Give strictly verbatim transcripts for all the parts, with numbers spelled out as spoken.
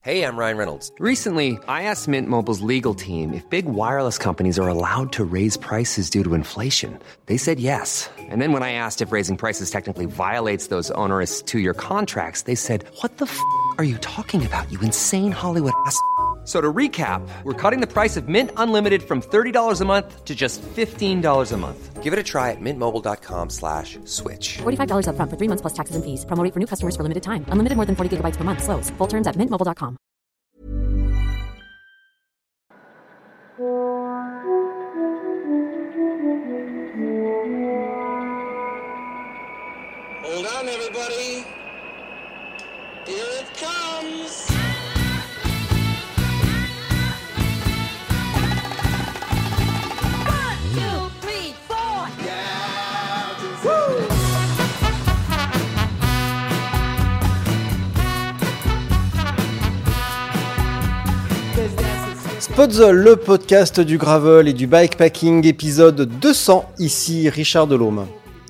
Hey, I'm Ryan Reynolds. Recently, I asked Mint Mobile's legal team if big wireless companies are allowed to raise prices due to inflation. They said yes. And then when I asked if raising prices technically violates those onerous two-year contracts, they said, "What the f*** are you talking about, you insane Hollywood ass?" So to recap, we're cutting the price of Mint Unlimited from thirty dollars a month to just fifteen dollars a month. Give it a try at mintmobile.com slash switch. forty-five dollars up front for three months plus taxes and fees. Promo rate for new customers for limited time. Unlimited more than forty gigabytes per month. Slows full terms at mint mobile dot com. Hold on, everybody. Here it comes. One, two, three, four. Spotzol, le podcast du gravel et du bikepacking, épisode deux cents, ici Richard Delhomme.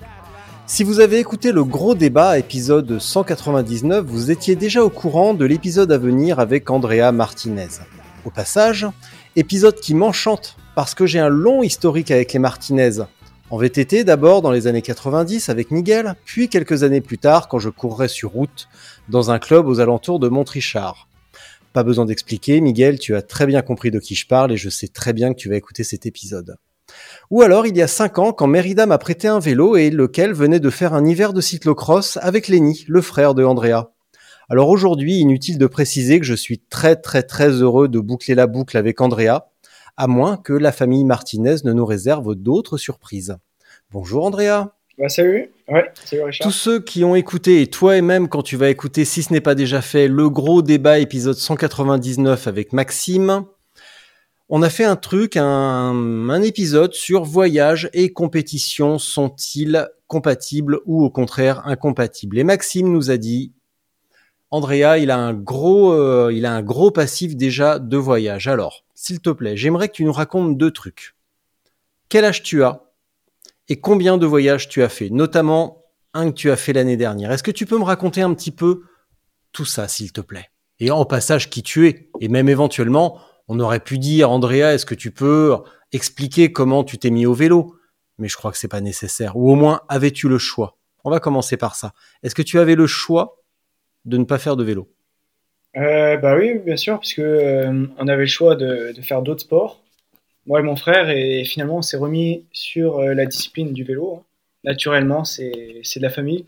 Si vous avez écouté le gros débat, épisode cent quatre-vingt-dix-neuf, vous étiez déjà au courant de l'épisode à venir avec Andrea Martinez. Au passage, épisode qui m'enchante parce que j'ai un long historique avec les Martinez. En V T T d'abord dans les années quatre-vingt-dix avec Miguel, puis quelques années plus tard quand je courrais sur route dans un club aux alentours de Montrichard. Pas besoin d'expliquer, Miguel, tu as très bien compris de qui je parle et je sais très bien que tu vas écouter cet épisode. Ou alors, il y a cinq ans, quand Mérida m'a prêté un vélo et lequel venait de faire un hiver de cyclocross avec Lenny, le frère de Andrea. Alors aujourd'hui, inutile de préciser que je suis très très très heureux de boucler la boucle avec Andrea, à moins que la famille Martinez ne nous réserve d'autres surprises. Bonjour Andrea. Bah salut, ouais, salut Richard. Tous ceux qui ont écouté, et toi et même quand tu vas écouter, si ce n'est pas déjà fait, le gros débat épisode cent quatre-vingt-dix-neuf avec Maxime, on a fait un truc, un, un épisode sur voyage et compétition, sont-ils compatibles ou au contraire incompatibles? Et Maxime nous a dit, Andrea, il a un gros, euh, il a un gros passif déjà de voyage. Alors, s'il te plaît, j'aimerais que tu nous racontes deux trucs. Quel âge tu as? Et combien de voyages tu as fait, notamment un que tu as fait l'année dernière. Est-ce que tu peux me raconter un petit peu tout ça, s'il te plaît? Et en passage, qui tu es? Et même éventuellement, on aurait pu dire, Andrea, est-ce que tu peux expliquer comment tu t'es mis au vélo? Mais je crois que c'est pas nécessaire. Ou au moins, avais-tu le choix? On va commencer par ça. Est-ce que tu avais le choix de ne pas faire de vélo? Euh, bah oui, bien sûr, puisque euh, on avait le choix de, de faire d'autres sports. Moi et mon frère, et finalement, on s'est remis sur euh, la discipline du vélo. Hein. Naturellement, c'est, c'est de la famille.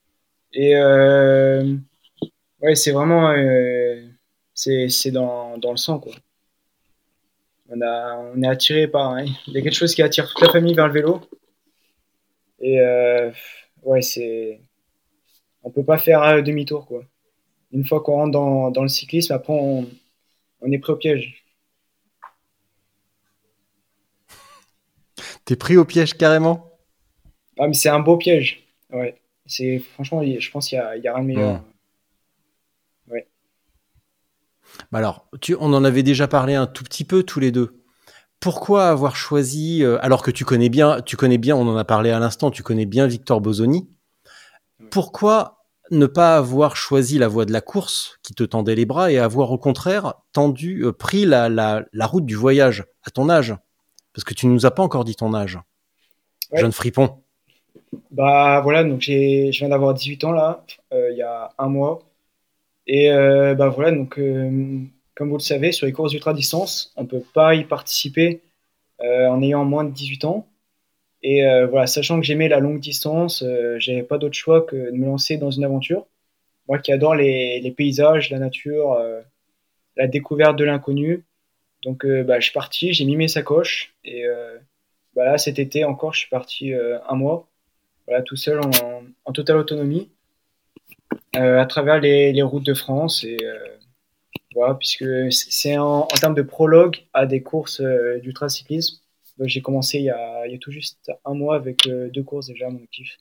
Et euh, ouais, c'est vraiment, euh, c'est, c'est dans, dans le sang, quoi. On a, on est attiré par, hein, il y a quelque chose qui attire toute la famille vers le vélo. Et euh, ouais, c'est, on peut pas faire euh, demi-tour, quoi. Une fois qu'on rentre dans, dans le cyclisme, après, on, on est pris au piège. T'es pris au piège carrément? Ah, mais c'est un beau piège. Ouais. C'est, franchement, je pense qu'il y a, il y a rien de meilleur. Mmh. Ouais. Bah alors, tu, on en avait déjà parlé un tout petit peu tous les deux. Pourquoi avoir choisi, euh, alors que tu connais bien, tu connais bien, on en a parlé à l'instant, tu connais bien Victor Bosoni. Ouais. Pourquoi ne pas avoir choisi la voie de la course qui te tendait les bras et avoir au contraire tendu, euh, pris la, la, la route du voyage à ton âge? Parce que tu ne nous as pas encore dit ton âge. Ouais. Jeune fripon. Bah voilà, donc j'ai, je viens d'avoir dix-huit ans là, euh, il y a un mois. Et euh, bah voilà, donc euh, comme vous le savez, sur les courses ultra-distance, on ne peut pas y participer euh, en ayant moins de dix-huit ans. Et euh, voilà, sachant que j'aimais la longue distance, euh, j'avais pas d'autre choix que de me lancer dans une aventure. Moi qui adore les, les paysages, la nature, euh, la découverte de l'inconnu. Donc euh, bah, je suis parti, j'ai mis mes sacoches et euh, bah, là cet été encore je suis parti euh, un mois, voilà, tout seul en, en totale autonomie euh, à travers les, les routes de France et euh, voilà, puisque c'est en, en termes de prologue à des courses euh, d'ultracyclisme. Donc j'ai commencé il y, a, il y a tout juste un mois avec euh, deux courses déjà à mon actif.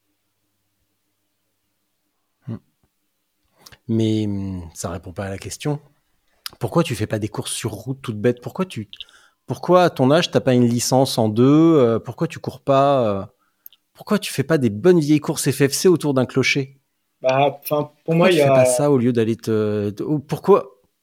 Mais ça répond pas à la question. Pourquoi tu fais pas des courses sur route toutes bêtes? Pourquoi tu, pourquoi à ton âge t'as pas une licence en deux? euh, Pourquoi tu cours pas euh, Pourquoi tu fais pas des bonnes vieilles courses F F C autour d'un clocher? Bah, enfin pour pourquoi moi tu il y fais a. pas ça au lieu d'aller te, te- pourquoi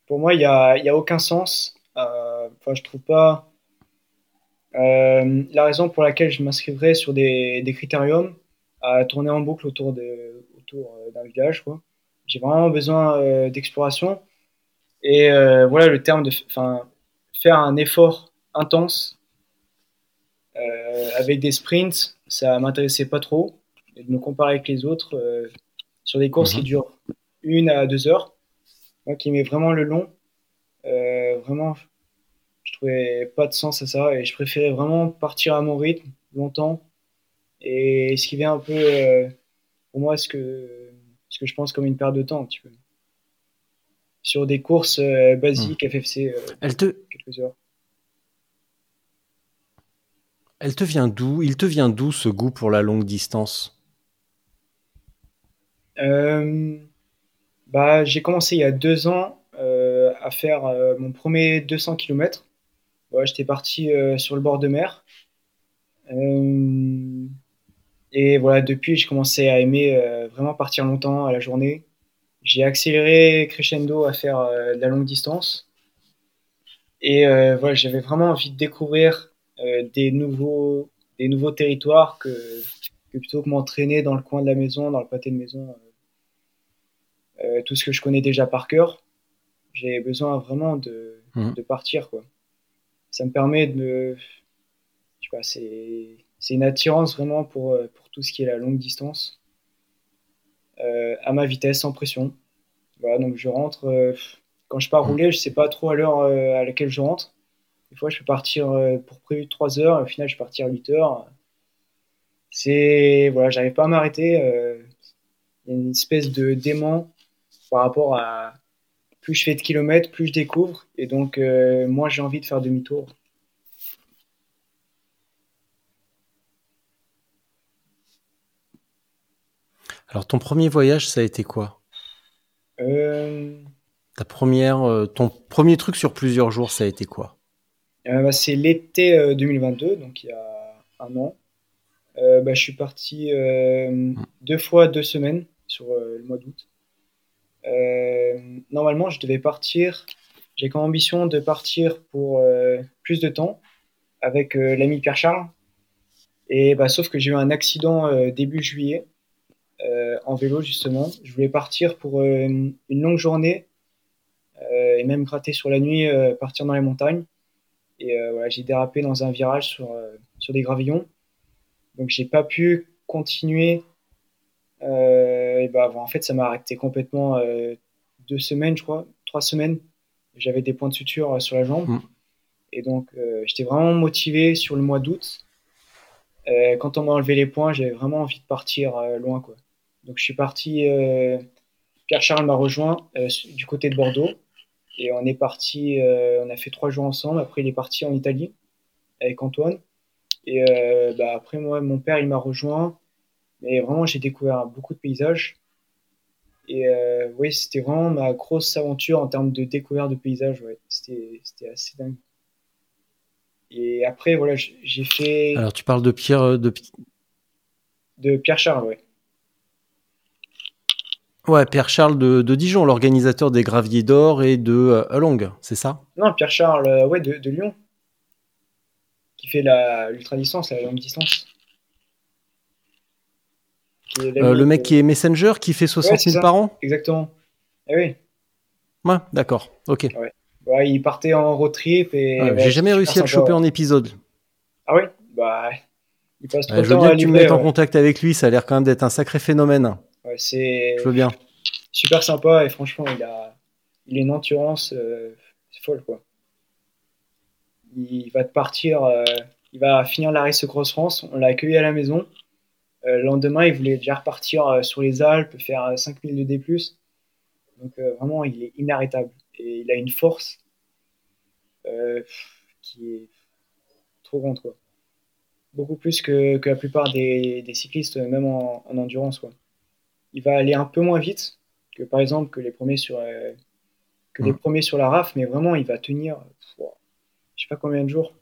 pour moi, il n'y a, il y a aucun sens. Euh, Enfin, je trouve pas. Euh, la raison pour laquelle je m'inscrivrais sur des, des critériums à tourner en boucle autour, de, autour euh, d'un village, quoi. J'ai vraiment besoin euh, d'exploration. Et euh, voilà, le terme de enfin, faire un effort intense euh, avec des sprints, ça m'intéressait pas trop. Et de me comparer avec les autres euh, sur des courses qui Mhm. durent une à deux heures, moi qui mets vraiment le long, euh, vraiment, je trouvais pas de sens à ça et je préférais vraiment partir à mon rythme longtemps et esquiver un peu, euh, pour moi, ce que, ce que je pense comme une perte de temps, un petit peu. Sur des courses euh, Mhm. basiques, F F C, euh, Elle te, quelques heures. elle te vient d'où? Il te vient d'où ce goût pour la longue distance? Euh, Bah, j'ai commencé il y a deux ans euh, à faire euh, mon premier deux cents kilomètres. Ouais, j'étais parti euh, sur le bord de mer. Euh, et voilà, depuis, j'ai commencé à aimer euh, vraiment partir longtemps à la journée. J'ai accéléré crescendo à faire euh, de la longue distance. Et euh, voilà, j'avais vraiment envie de découvrir euh, des nouveaux, des nouveaux territoires que, que plutôt que m'entraîner dans le coin de la maison, dans le pâté de maison, euh, tout ce que je connais déjà par cœur. J'ai besoin vraiment de, Mhm. de partir, quoi. Ça me permet de me, je sais pas, c'est, c'est une attirance vraiment pour, euh, pour tout ce qui est la longue distance, euh, à ma vitesse, sans pression. Voilà, donc je rentre, euh, quand je pars Mhm. rouler, je sais pas trop à l'heure euh, à laquelle je rentre. Des fois, je peux partir euh, pour prévu trois heures, au final, je vais partir à huit heures. C'est, voilà, j'arrive pas à m'arrêter. euh, Il y a une espèce de dément par rapport à plus je fais de kilomètres, plus je découvre, et donc euh, moins j'ai envie de faire demi-tour. Alors, ton premier voyage, ça a été quoi? Euh, Ta première, euh, ton premier truc sur plusieurs jours, ça a été quoi? euh, bah, c'est l'été euh, deux mille vingt-deux, donc il y a un an. Euh, bah, je suis parti euh, Mhm. deux fois deux semaines sur euh, le mois d'août. Euh, Normalement, je devais partir. J'ai comme ambition de partir pour euh, plus de temps avec euh, l'ami Pierre Charles. Et bah, sauf que j'ai eu un accident euh, début juillet euh, en vélo justement. Je voulais partir pour euh, une longue journée euh, et même gratter sur la nuit, euh, partir dans les montagnes. Et euh, voilà, j'ai dérapé dans un virage sur, euh, sur des gravillons. Donc j'ai pas pu continuer. Euh, et bah, en fait, ça m'a arrêté complètement euh, deux semaines, je crois, trois semaines. J'avais des points de suture euh, sur la jambe. Mhm. Et donc, euh, j'étais vraiment motivé sur le mois d'août. Euh, quand on m'a enlevé les points, j'avais vraiment envie de partir euh, loin, quoi. Donc, je suis parti. euh, Pierre Charles m'a rejoint euh, du côté de Bordeaux. Et on est parti. Euh, on a fait trois jours ensemble. Après, il est parti en Italie avec Antoine. Et euh, bah, après, moi, mon père, il m'a rejoint. Mais vraiment, j'ai découvert beaucoup de paysages. Et euh, oui, c'était vraiment ma grosse aventure en termes de découverte de paysages. Ouais. C'était, c'était assez dingue. Et après, voilà, j- j'ai fait Alors, tu parles de Pierre, euh, de, Pi- de Pierre Charles, ouais. ouais, Pierre Charles de, de Dijon, l'organisateur des Graviers d'Or et de euh, Along, c'est ça? Non, Pierre Charles, euh, ouais, de, de Lyon, qui fait la l'ultra distance, la longue distance, qui est Euh, le l'ami mec de. qui est Messenger, qui fait Ouais, soixante c'est mille ça, par an? exactement. Eh oui, Ouais, d'accord, ok. ouais. Ouais, il partait en road trip et Ouais, ouais, j'ai c'était jamais super réussi à le sympa. choper Ouais. en épisode. Ah oui, bah, il passe trop Ouais, de je veux temps bien à que tu me livrer. mettes en Ouais. contact avec lui, ça a l'air quand même d'être un sacré phénomène. Ouais, Je c'est veux bien. super sympa et franchement, il a, il a une endurance, euh, c'est folle, quoi. Il va te partir, euh, il va finir la Race Cross France. On l'a accueilli à la maison. Euh, le lendemain, il voulait déjà repartir euh, sur les Alpes, faire euh, cinq mille de D plus. Donc euh, vraiment, il est inarrêtable. Et il a une force euh, qui est trop grande, quoi. Beaucoup plus que, que la plupart des, des cyclistes, même en, en endurance, quoi. Il va aller un peu moins vite que par exemple que les premiers sur, euh, que les Mm. premiers sur la R A F, mais vraiment, il va tenir, pff, je sais pas combien de jours.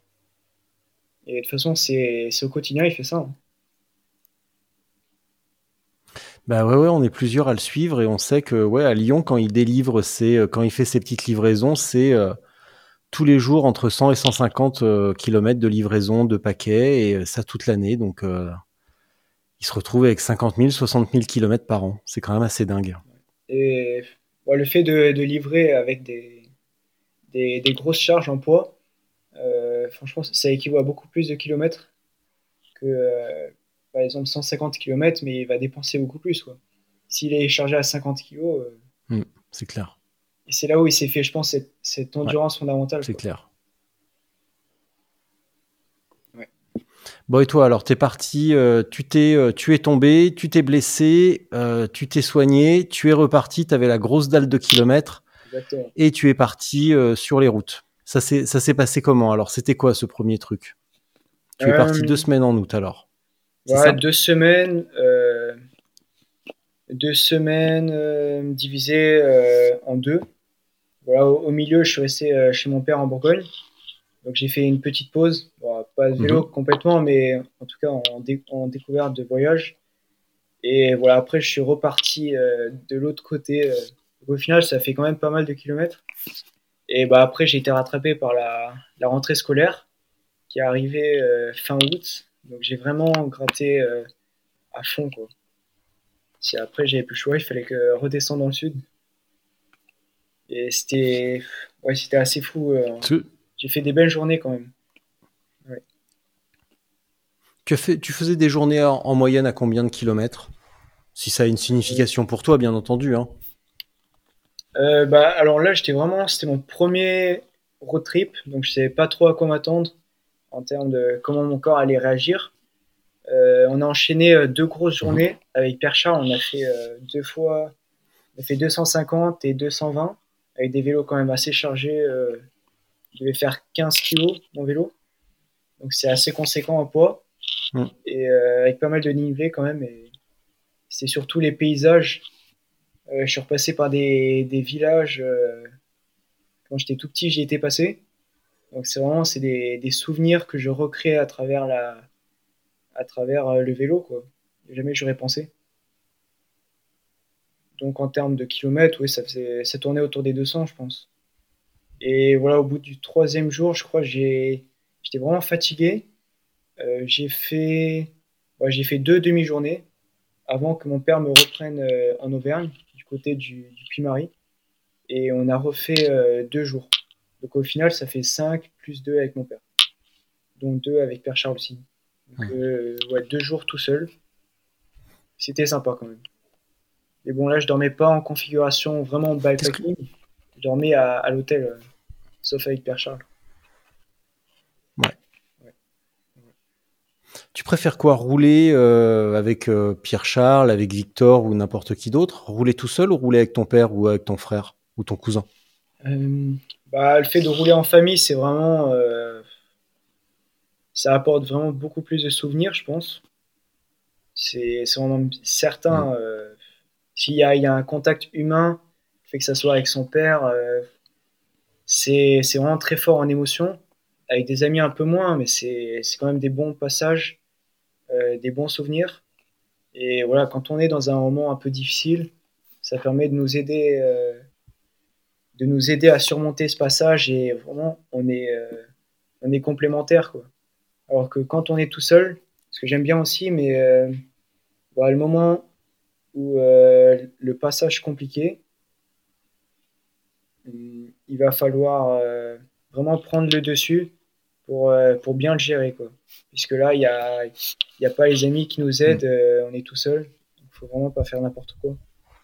Et de toute façon, c'est c'est au quotidien, il fait ça, hein. Bah ouais, ouais, on est plusieurs à le suivre et on sait que ouais, à Lyon, quand il délivre ses, euh, quand il fait ses petites livraisons, c'est euh, tous les jours entre cent et cent cinquante euh, kilomètres de livraison de paquets et euh, ça toute l'année. Donc euh, il se retrouve avec cinquante mille, soixante mille kilomètres par an. C'est quand même assez dingue. Et ouais, le fait de, de livrer avec des, des, des grosses charges en poids, euh, franchement, ça équivaut à beaucoup plus de kilomètres que, euh, par exemple, cent cinquante kilomètres, mais il va dépenser beaucoup plus, quoi. S'il est chargé à cinquante kilos, euh, Mm, c'est clair. et c'est là où il s'est fait, je pense, cette, cette endurance fondamentale, C'est quoi. clair. Ouais. Bon, et toi, alors, t'es parti, euh, tu t'es, euh, tu es tombé, tu t'es blessé, euh, tu t'es soigné, tu es reparti, t'avais la grosse dalle de kilomètres Exactement. et tu es parti euh, sur les routes. Ça s'est, ça s'est passé comment? Alors, c'était quoi ce premier truc? Tu es parti Euh, deux semaines en août, alors. C'est voilà, ça? deux semaines, euh, deux semaines euh, divisées euh, en deux. Voilà, au, au milieu, je suis resté euh, chez mon père en Bourgogne. Donc j'ai fait une petite pause, bon, pas de vélo Mhm. complètement, mais en tout cas en, dé- en découverte de voyage. Et voilà, après je suis reparti euh, de l'autre côté. euh. Donc, au final, ça fait quand même pas mal de kilomètres. Et bah après, j'ai été rattrapé par la, la rentrée scolaire qui est arrivée euh, fin août. Donc j'ai vraiment gratté euh, à fond, quoi. Si après j'avais plus le choix, il fallait que redescendre dans le sud. Et c'était, ouais, c'était assez fou. euh. Tu, J'ai fait des belles journées quand même. Ouais. tu as fait, tu faisais des journées en, en moyenne à combien de kilomètres? Si ça a une signification pour toi, bien entendu, hein. Euh, bah, alors là, j'étais vraiment, c'était mon premier road trip, donc je savais pas trop à quoi m'attendre en termes de comment mon corps allait réagir. Euh, on a enchaîné euh, deux grosses Mhm. journées avec Pierre Charles. On a fait euh, deux fois, on a fait deux cent cinquante et deux cent vingt avec des vélos quand même assez chargés. Euh, je devais faire quinze kilos mon vélo, donc c'est assez conséquent en poids Mm. et euh, avec pas mal de nivelés quand même. Et c'est surtout les paysages. Euh, je suis repassé par des, des villages. Euh, quand j'étais tout petit, j'y étais passé. Donc c'est vraiment c'est des, des souvenirs que je recrée à travers la à travers euh, le vélo, quoi. Jamais j'aurais pensé. Donc en termes de kilomètres, oui, ça faisait ça tournait autour des deux cents, je pense. Et voilà, au bout du troisième jour, je crois, j'ai j'étais vraiment fatigué. Euh, j'ai fait ouais, j'ai fait deux demi-journées avant que mon père me reprenne euh, en Auvergne, du côté du, du Puy-Marie, et on a refait euh, deux jours. Donc au final, ça fait cinq plus deux avec mon père, dont deux avec Père Charles aussi. Donc, euh, ouais, deux jours tout seul. C'était sympa quand même. Mais bon, là, je dormais pas en configuration vraiment Qu'est-ce que, bikepacking. Je dormais à, à l'hôtel, euh, sauf avec Père Charles. ouais. Ouais. Tu préfères quoi? Rouler euh, avec euh, Pierre Charles, avec Victor ou n'importe qui d'autre? Rouler tout seul ou rouler avec ton père ou avec ton frère ou ton cousin? Euh, bah, le fait de rouler en famille, c'est vraiment, euh, ça apporte vraiment beaucoup plus de souvenirs, je pense. C'est c'est vraiment Mm. certain. Euh, s'il y a, il y a un contact humain, fait que ça soit avec son père, euh, c'est c'est vraiment très fort en émotion. Avec des amis un peu moins, mais c'est c'est quand même des bons passages, euh, des bons souvenirs. Et voilà, quand on est dans un moment un peu difficile, ça permet de nous aider, euh, de nous aider à surmonter ce passage et vraiment, on est, euh, on est complémentaires, quoi. Alors que quand on est tout seul, ce que j'aime bien aussi, mais euh, voilà, le moment où euh, le passage compliqué, hum, il va falloir euh, vraiment prendre le dessus pour, euh, pour bien le gérer, quoi. Puisque là, il n'y a, il y a pas les amis qui nous Mm. aident, euh, on est tout seul. Il ne faut vraiment pas faire n'importe quoi.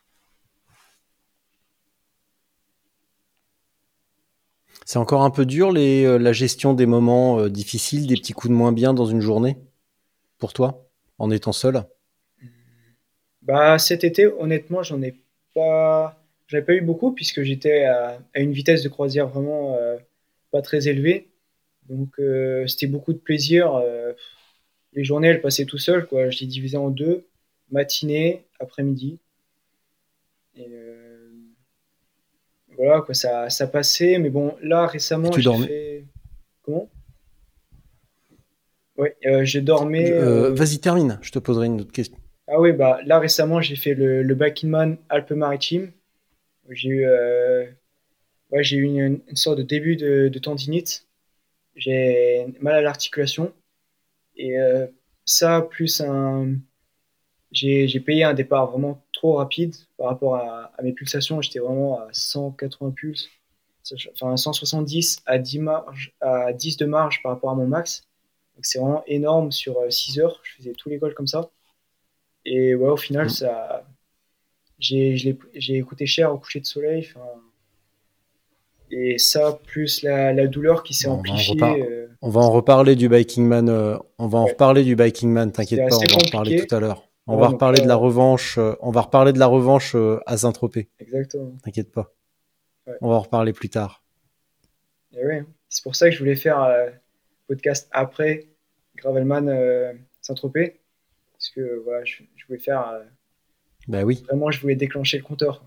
C'est encore un peu dur les, euh, la gestion des moments euh, difficiles, des petits coups de moins bien dans une journée pour toi, en étant seul? Bah, cet été, honnêtement, j'en ai pas, j'en ai pas eu beaucoup puisque j'étais à, à une vitesse de croisière vraiment euh, pas très élevée. Donc, euh, c'était beaucoup de plaisir. Euh, les journées, elles passaient tout seul, quoi. Je les divisais en deux, matinée, après-midi. Et euh, voilà, quoi, ça, ça passait. Mais bon, là, Et récemment, tu j'ai dormais? fait. Comment? Ouais, euh, je Je- dormais. euh, euh, vas-y, termine. Je te poserai une autre question. Ah oui, bah là récemment j'ai fait le, le Bikingman Alpes-Maritimes. J'ai eu, euh, ouais, j'ai eu une, une sorte de début de, de tendinite. J'ai mal à l'articulation. Et euh, ça, plus un. J'ai, j'ai payé un départ vraiment trop rapide par rapport à, à mes pulsations. J'étais vraiment à cent quatre-vingts pulses, enfin cent soixante-dix à dix, marge, à dix de marge par rapport à mon max. Donc c'est vraiment énorme sur euh, six heures. Je faisais tous les calls comme ça. Et ouais, au final, Mm. ça, j'ai, je l'ai- j'ai coûté cher au coucher de soleil. Enfin, et ça, plus la, la douleur qui s'est Bon, on va en repar- amplifiée. Euh, on va en reparler du Biking Man. euh, on va en ouais, reparler du Biking Man. c'était T'inquiète pas, assez on va en reparler tout compliqué. à l'heure. On Voilà, va donc reparler de la là, revanche. euh, on va reparler de la revanche euh, à Saint-Tropez. exactement. T'inquiète pas. Ouais. On va en reparler plus tard. Et ouais, c'est pour ça que je voulais faire un podcast après Gravelman euh, Saint-Tropez. Parce que voilà, je, je voulais faire. Euh, Bah oui. vraiment, je voulais déclencher le compteur.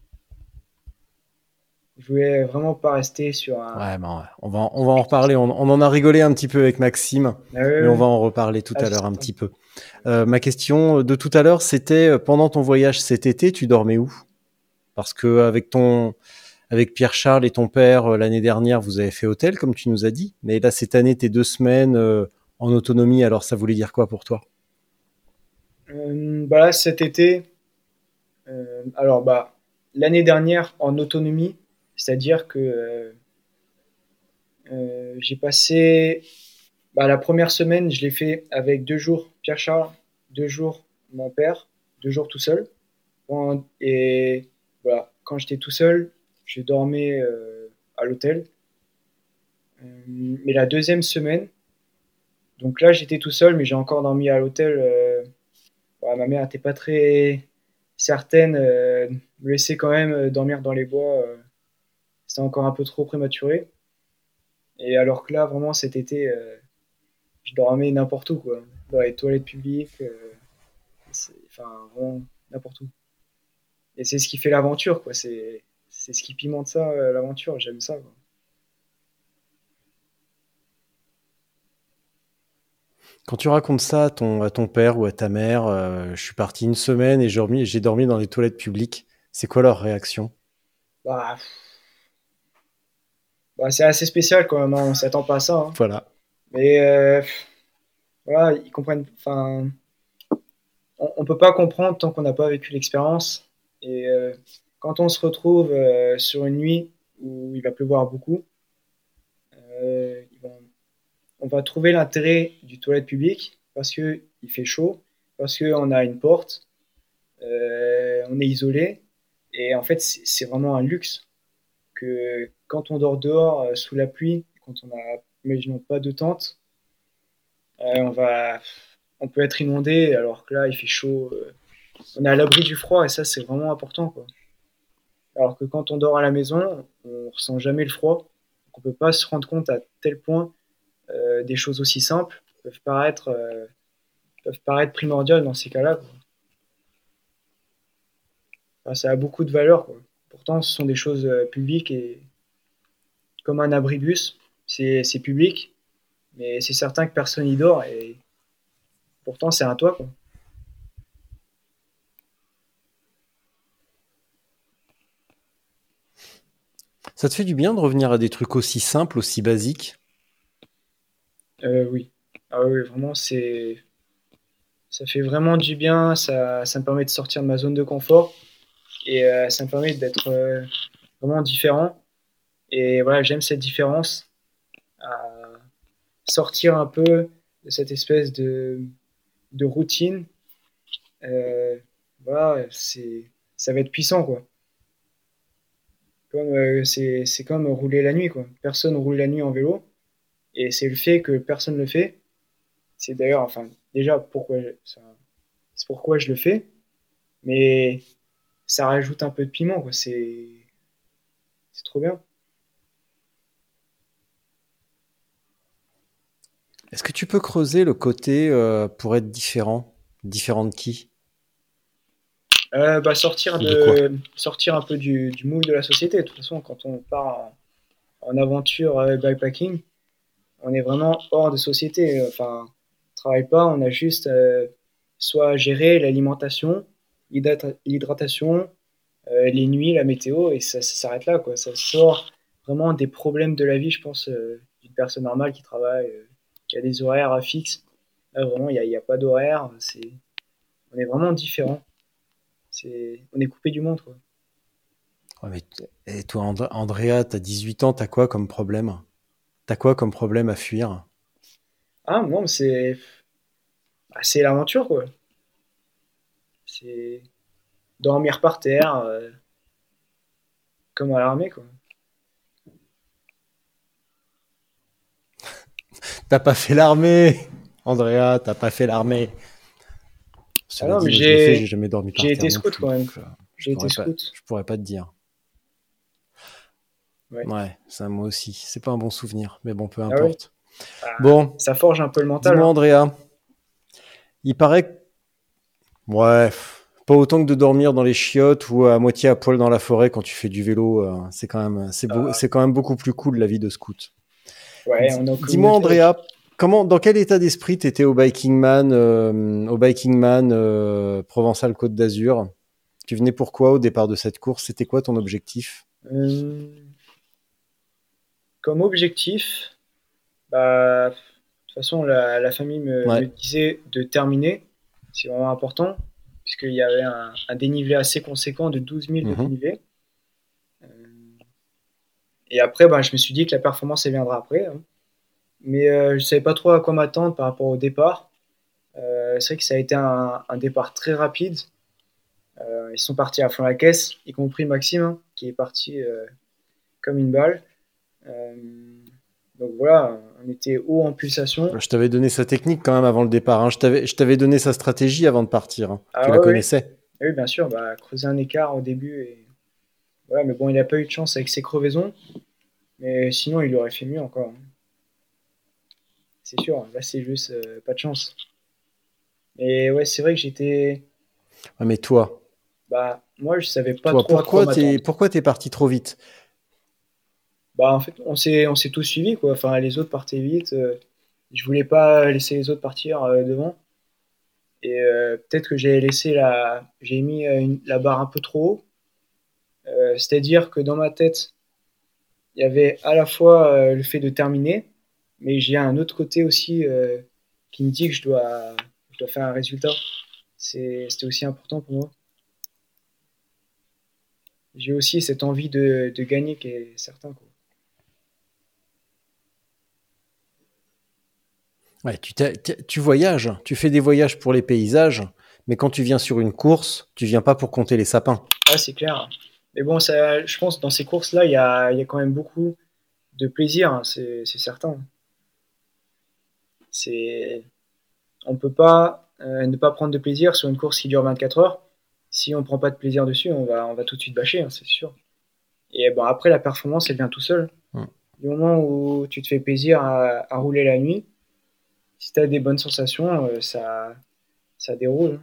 Je voulais vraiment pas rester sur un. Ouais, bon, ouais. On va, on va en reparler. On, on en a rigolé un petit peu avec Maxime, Ah ouais, mais on ouais. va en reparler tout Ah, à c'est l'heure un ça. petit peu. Euh, ma question de tout à l'heure, c'était euh, pendant ton voyage cet été, tu dormais où? Parce que avec ton, avec Pierre Charles et ton père euh, l'année dernière, vous avez fait hôtel, comme tu nous as dit. Mais là, cette année, tes deux semaines euh, en autonomie, alors ça voulait dire quoi pour toi? Euh, bah là, cet été, euh, alors bah l'année dernière en autonomie, c'est-à-dire que euh, euh, j'ai passé bah, la première semaine, je l'ai fait avec deux jours Pierre Charles, deux jours mon père, deux jours tout seul. Bon, et voilà, quand j'étais tout seul, je dormais euh, à l'hôtel. Euh, mais la deuxième semaine, donc là j'étais tout seul, mais j'ai encore dormi à l'hôtel. Euh, voilà, ma mère n'était pas très certaine euh, de me laisser quand même euh, dormir dans les bois. Euh, c'était encore un peu trop prématuré. Et alors que là, vraiment cet été, euh, je dormais n'importe où, quoi. Dans les toilettes publiques, euh, c'est- enfin vraiment n'importe où. Et c'est ce qui fait l'aventure, quoi. C'est c'est ce qui pimente ça, euh, l'aventure. J'aime ça, quoi. Quand tu racontes ça à ton, à ton père ou à ta mère, euh, je suis parti une semaine et j'ai dormi, j'ai dormi dans les toilettes publiques. C'est quoi leur réaction? Bah, pff, bah, c'est assez spécial quand même, hein, on s'attend pas à ça, hein. Voilà. Mais euh, pff, voilà, ils comprennent. Enfin, on, on peut pas comprendre tant qu'on n'a pas vécu l'expérience. Et euh, quand on se retrouve euh, sur une nuit où il va pleuvoir beaucoup, euh, ils vont- on va trouver l'intérêt du toilette public parce que il fait chaud, parce qu'on a une porte, euh, on est isolé. Et en fait, c'est c'est vraiment un luxe que quand on dort dehors euh, sous la pluie, quand on a, imaginons, pas de tente, euh, on va, on peut être inondé alors que là, il fait chaud. Euh, on est à l'abri du froid et ça, c'est vraiment important, quoi. Alors que quand on dort à la maison, on ressent jamais le froid. On peut pas se rendre compte à tel point euh, des choses aussi simples peuvent paraître, euh, peuvent paraître primordiales dans ces cas-là, quoi. Enfin, ça a beaucoup de valeur, quoi. Pourtant, ce sont des choses euh, publiques et comme un abribus, c'est c'est public, mais c'est certain que personne y dort et pourtant c'est un toit, quoi. Ça te fait du bien de revenir à des trucs aussi simples, aussi basiques? Euh, oui. Ah oui, vraiment, c'est ça fait vraiment du bien. Ça, ça me permet de sortir de ma zone de confort et euh, ça me permet d'être euh, vraiment différent. Et voilà, j'aime cette différence, à sortir un peu de cette espèce de, de routine. Euh, voilà, c'est ça va être puissant, quoi. Comme euh, c'est c'est comme rouler la nuit, quoi. Personne roule la nuit en vélo et c'est le fait que personne le fait. C'est d'ailleurs, enfin, déjà pourquoi je- ça- c'est pourquoi je le fais, mais ça rajoute un peu de piment, quoi. C'est c'est trop bien. Est-ce que tu peux creuser le côté euh, pour être différent? Différent de qui? Euh, bah, sortir De quoi? de sortir un peu du, du moule de la société. De toute façon, quand on part en, en aventure euh, bikepacking, on est vraiment hors de société. Enfin, on travaille pas, on a juste euh, soit gérer l'alimentation, l'hydrata- l'hydratation, euh, les nuits, la météo, et ça, ça s'arrête là, quoi. Ça sort vraiment des problèmes de la vie, je pense, euh, d'une personne normale qui travaille, euh, qui a des horaires fixes. Là, vraiment, il n'y a, il y a pas d'horaire. C'est, on est vraiment différents. C'est, on est coupé du monde, quoi. Ouais, mais t- et toi, And- Andrea, t'as dix-huit ans, t'as quoi comme problème? T'as quoi comme problème à fuir? Ah, non, mais c'est, bah, c'est l'aventure, quoi. C'est dormir par terre, euh, comme à l'armée, quoi. T'as pas fait l'armée, Andrea, t'as pas fait l'armée. Ah Cela non, dit, mais moi je l'ai fait, j'ai, j'ai jamais dormi par j'ai terre été non scout plus. quand même. Donc, euh, je J'ai été pourrais pas, scout. je pourrais pas te dire. Ouais. Ouais, ça moi aussi. C'est pas un bon souvenir, mais bon, peu Ah ouais. importe. Ah, Bon, ça forge un peu le mental, dis-moi hein. Andrea, il paraît que... Ouais, pff, pas autant que de dormir dans les chiottes ou à moitié à poil dans la forêt quand tu fais du vélo, euh, c'est quand même, c'est beau, Ah, c'est quand même beaucoup plus cool la vie de scout. ouais, Di- on est en Dis-moi communauté. Andrea, comment, dans quel état d'esprit t'étais au Biking Man, euh, au Biking Man euh, Provençal Côte d'Azur? Tu venais pourquoi au départ de cette course? C'était quoi ton objectif? Euh, comme objectif, bah, de toute façon, la, la famille me, me Ouais. disait de terminer. C'est vraiment important, puisqu'il y avait un, un dénivelé assez conséquent de douze mille de Mhm. dénivelé. Euh, et après, bah, je me suis dit que la performance, elle viendra après, hein. Mais euh, je ne savais pas trop à quoi m'attendre par rapport au départ. Euh, c'est vrai que ça a été un, un départ très rapide. Euh, ils sont partis à fond la caisse, y compris Maxime, hein, qui est parti euh, comme une balle. Euh, donc voilà, on était haut en pulsation. Je t'avais donné sa technique quand même avant le départ, hein. Je t'avais, je t'avais donné sa stratégie avant de partir, hein. Tu Ah la ouais, ouais. connaissais. Oui, bien sûr, bah, creuser un écart au début. Et... voilà, mais bon, il n'a pas eu de chance avec ses crevaisons. Mais sinon, il aurait fait mieux encore, hein. C'est sûr, là, c'est juste euh, pas de chance. Mais ouais, c'est vrai que j'étais. Ouais, mais toi, Bah, moi, je savais pas toi, trop à quoi pourquoi t'es, m'attendre. pourquoi t'es parti trop vite? Bah, en fait, on s'est, on s'est tous suivis, quoi. Enfin, les autres partaient vite. euh, je voulais pas laisser les autres partir euh, devant. Et euh, peut-être que j'ai laissé la, j'ai mis euh, une- la barre un peu trop haut. Euh, c'est-à-dire que dans ma tête, il y avait à la fois euh, le fait de terminer, mais j'ai un autre côté aussi euh, qui me dit que je dois, je dois faire un résultat. C'est, c'était aussi important pour moi. J'ai aussi cette envie de, de gagner qui est certain, quoi. Ouais, tu, t'as- t'as- tu voyages, tu fais des voyages pour les paysages, mais quand tu viens sur une course, tu viens pas pour compter les sapins. Ah, c'est clair. Mais bon, ça, je pense que dans ces courses-là, il y a, il y a quand même beaucoup de plaisir, hein, c'est, c'est certain. C'est, on peut pas euh, ne pas prendre de plaisir sur une course qui dure vingt-quatre heures. Si on prend pas de plaisir dessus, on va, on va tout de suite bâcher, hein, c'est sûr. Et bon, après, la performance, elle vient tout seul. Mm. Du moment où tu te fais plaisir à, à rouler la nuit, si tu as des bonnes sensations, euh, ça, ça déroule.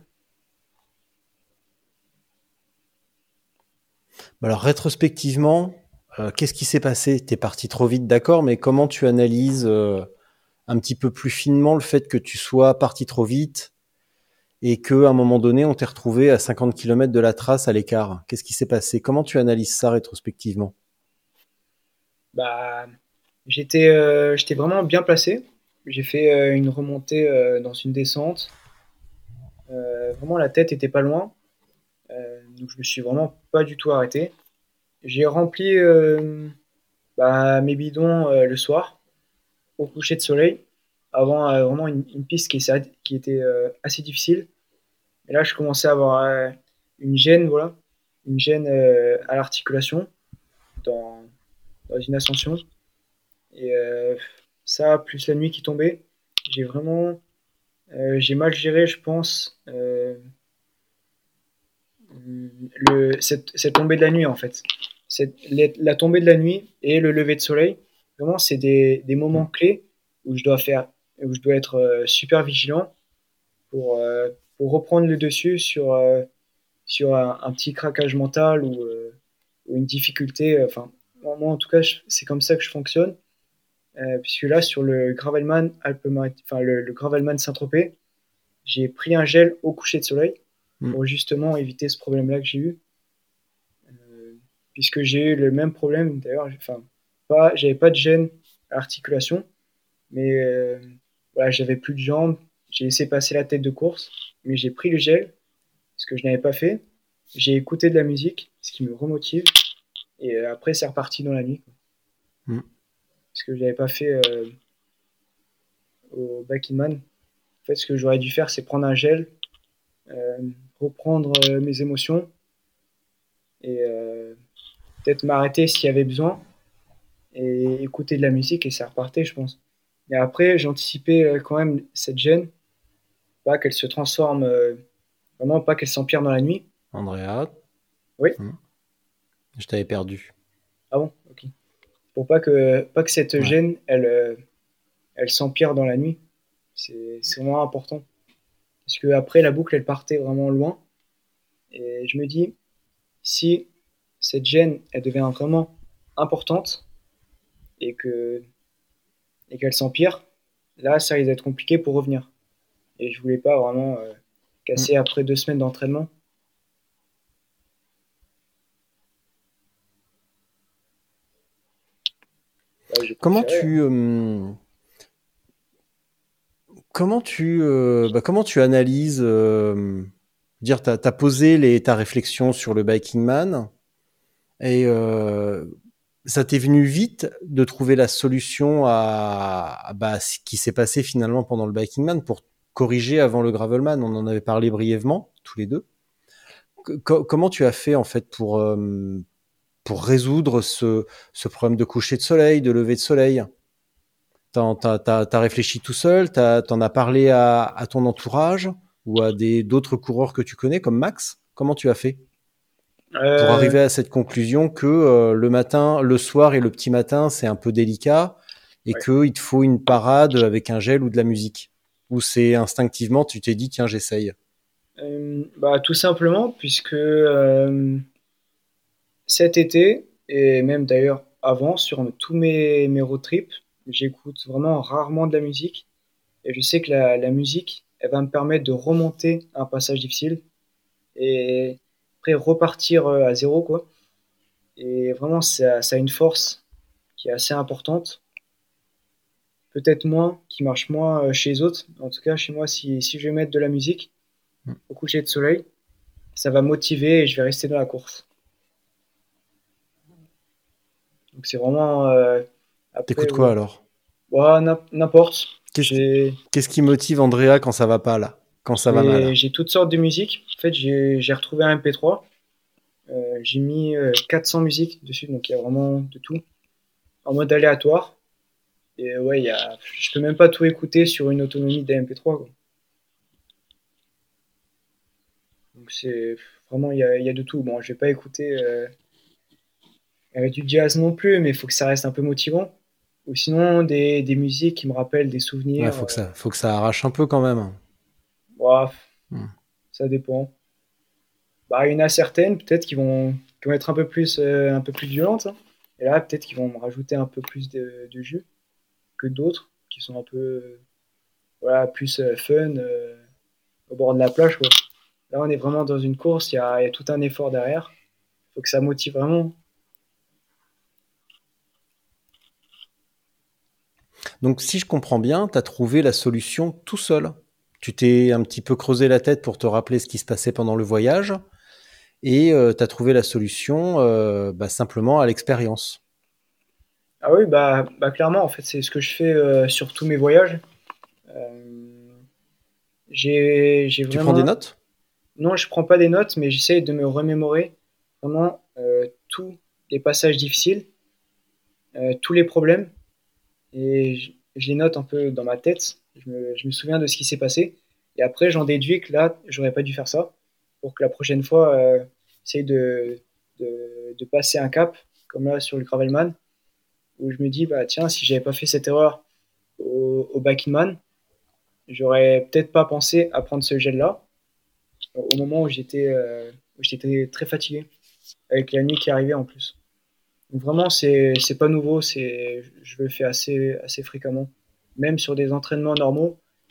Bah alors rétrospectivement, euh, qu'est-ce qui s'est passé? T'es parti trop vite, d'accord, mais comment tu analyses euh, un petit peu plus finement le fait que tu sois parti trop vite et qu'à un moment donné, on t'ait retrouvé à cinquante kilomètres de la trace à l'écart? Qu'est-ce qui s'est passé? Comment tu analyses ça rétrospectivement? Bah, j'étais euh, j'étais vraiment bien placé. J'ai fait euh, une remontée euh, dans une descente. Euh, vraiment, la tête était pas loin. Euh, donc, je me suis vraiment pas du tout arrêté. J'ai rempli euh, bah, mes bidons euh, le soir, au coucher de soleil, avant euh, vraiment une, une piste qui, est- qui était euh, assez difficile. Et là, je commençais à avoir euh, une gêne, voilà, une gêne euh, à l'articulation dans, dans une ascension. Et euh, ça, plus la nuit qui tombait, j'ai vraiment, euh, j'ai mal géré, je pense, euh, le, cette, cette tombée de la nuit en fait. Cette, la tombée de la nuit et le lever de soleil, vraiment, c'est des, des moments clés où je dois faire, où je dois être euh, super vigilant pour, euh, pour reprendre le dessus sur, euh, sur un, un petit craquage mental ou, euh, ou une difficulté. Enfin, moi, en tout cas, je- c'est comme ça que je fonctionne. Euh, puisque là, sur le Gravelman Alpes enfin le, le Gravelman Saint-Tropez, j'ai pris un gel au coucher de soleil Mm. pour justement éviter ce problème-là que j'ai eu. Euh, puisque j'ai eu le même problème, d'ailleurs, j'ai- enfin, pas, j'avais pas de gêne à l'articulation, mais euh, voilà, j'avais plus de jambes, j'ai laissé passer la tête de course, mais j'ai pris le gel, ce que je n'avais pas fait. J'ai écouté de la musique, ce qui me remotive, et euh, après c'est reparti dans la nuit, quoi. Mm. Ce que j'avais pas fait euh, au Back in Man. En fait, ce que j'aurais dû faire, c'est prendre un gel, euh, reprendre euh, mes émotions, et euh, peut-être m'arrêter s'il y avait besoin, et écouter de la musique, et ça repartait, je pense. Mais après, j'anticipais euh, quand même cette gêne, pas qu'elle se transforme, euh, vraiment pas qu'elle s'empire dans la nuit. Andrea, Oui. Mm. je t'avais perdu. Ah bon, ok. Pour pas que, pas que cette Ouais. gêne, elle, euh, elle s'empire dans la nuit. C'est c'est vraiment important. Parce que après, la boucle, elle partait vraiment loin. Et je me dis, si cette gêne, elle devient vraiment importante et que et qu'elle s'empire, là, ça risque d'être compliqué pour revenir. Et je voulais pas vraiment euh, casser après deux semaines d'entraînement. Bah, j'ai Comment préféré, hein. tu, euh, comment tu, euh, bah, comment tu analyses, euh, dire, t'as, t'as posé les, ta réflexion sur le Biking Man et euh, ça t'est venu vite de trouver la solution à, à, bah, ce qui s'est passé finalement pendant le Biking Man pour corriger avant le Gravelman. On en avait parlé brièvement tous les deux. Co- comment tu as fait en fait pour euh, pour résoudre ce, ce problème de coucher de soleil, de lever de soleil? T'en- T'as, t'as, t'as réfléchi tout seul, t'as, t'en as parlé à, à ton entourage ou à des, d'autres coureurs que tu connais comme Max? Comment tu as fait pour Euh, arriver à cette conclusion que euh, le matin, le soir et le petit matin, c'est un peu délicat et ouais. qu'il te faut une parade avec un gel ou de la musique? Ou c'est instinctivement, tu t'es dit, tiens, j'essaye. Euh, bah, tout simplement, puisque euh, cet été, et même d'ailleurs avant, sur tous mes, mes road trips, j'écoute vraiment rarement de la musique. Et je sais que la, la musique, elle va me permettre de remonter un passage difficile et après repartir euh, à zéro, quoi. Et vraiment, ça, ça a une force qui est assez importante. Peut-être moins, qui marche moins euh, chez les autres. En tout cas, chez moi, si, si je vais mettre de la musique au coucher de soleil, ça va me motiver et je vais rester dans la course. Donc c'est vraiment euh, après T'écoutes quoi ouais. alors? Ouais, n'im- n'importe. Qu'est-ce qui, J'ai qu'est-ce qui motive Andrea quand ça va pas là? Quand ça va j'ai mal? j'ai toutes sortes de musiques. En fait, j'ai j'ai retrouvé un M P trois. Euh, j'ai mis euh, quatre cents musiques dessus, donc il y a vraiment de tout en mode aléatoire. Et ouais, il y a je peux même pas tout écouter sur une autonomie d'un M P trois, quoi. Donc c'est vraiment il y a, il y a de tout. Bon, je vais pas écouter euh, euh, du jazz non plus, mais il faut que ça reste un peu motivant. Ou sinon des, des musiques qui me rappellent des Ouais, souvenirs. faut que euh, ça, faut que ça arrache un peu quand même. ouah, Hmm. ça dépend. Bah, il y en a certaines, peut-être, qui vont, qui vont être un peu plus, euh, un peu plus violentes, hein. Et là, peut-être qu'ils vont me rajouter un peu plus de, de jus que d'autres, qui sont un peu euh, voilà, plus euh, fun, euh, au bord de la plage, quoi. Là, on est vraiment dans une course, il y a, il y a tout un effort derrière. Il faut que ça motive vraiment. Donc, si je comprends bien, tu as trouvé la solution tout seul. Tu t'es un petit peu creusé la tête pour te rappeler ce qui se passait pendant le voyage et tu as trouvé la solution euh, bah, simplement à l'expérience. Ah oui, bah, bah clairement, en fait, c'est ce que je fais euh, sur tous mes voyages. Euh, j'ai, j'ai Tu prends des vraiment... notes? Non, je prends pas des notes, mais j'essaye de me remémorer vraiment euh, tous les passages difficiles, euh, tous les problèmes, et je, je les note un peu dans ma tête. Je me, je me souviens de ce qui s'est passé. Et après, j'en déduis que là, j'aurais pas dû faire ça pour que la prochaine fois, euh, j'essaye de, de, de passer un cap, comme là sur le Gravelman, où je me dis, bah tiens, si j'avais pas fait cette erreur au, au Backman, j'aurais peut-être pas pensé à prendre ce gel-là au moment où j'étais euh, où j'étais très fatigué, avec la nuit qui arrivait en plus. Donc vraiment, c'est c'est pas nouveau, c'est je le fais assez assez fréquemment, même sur des entraînements normaux.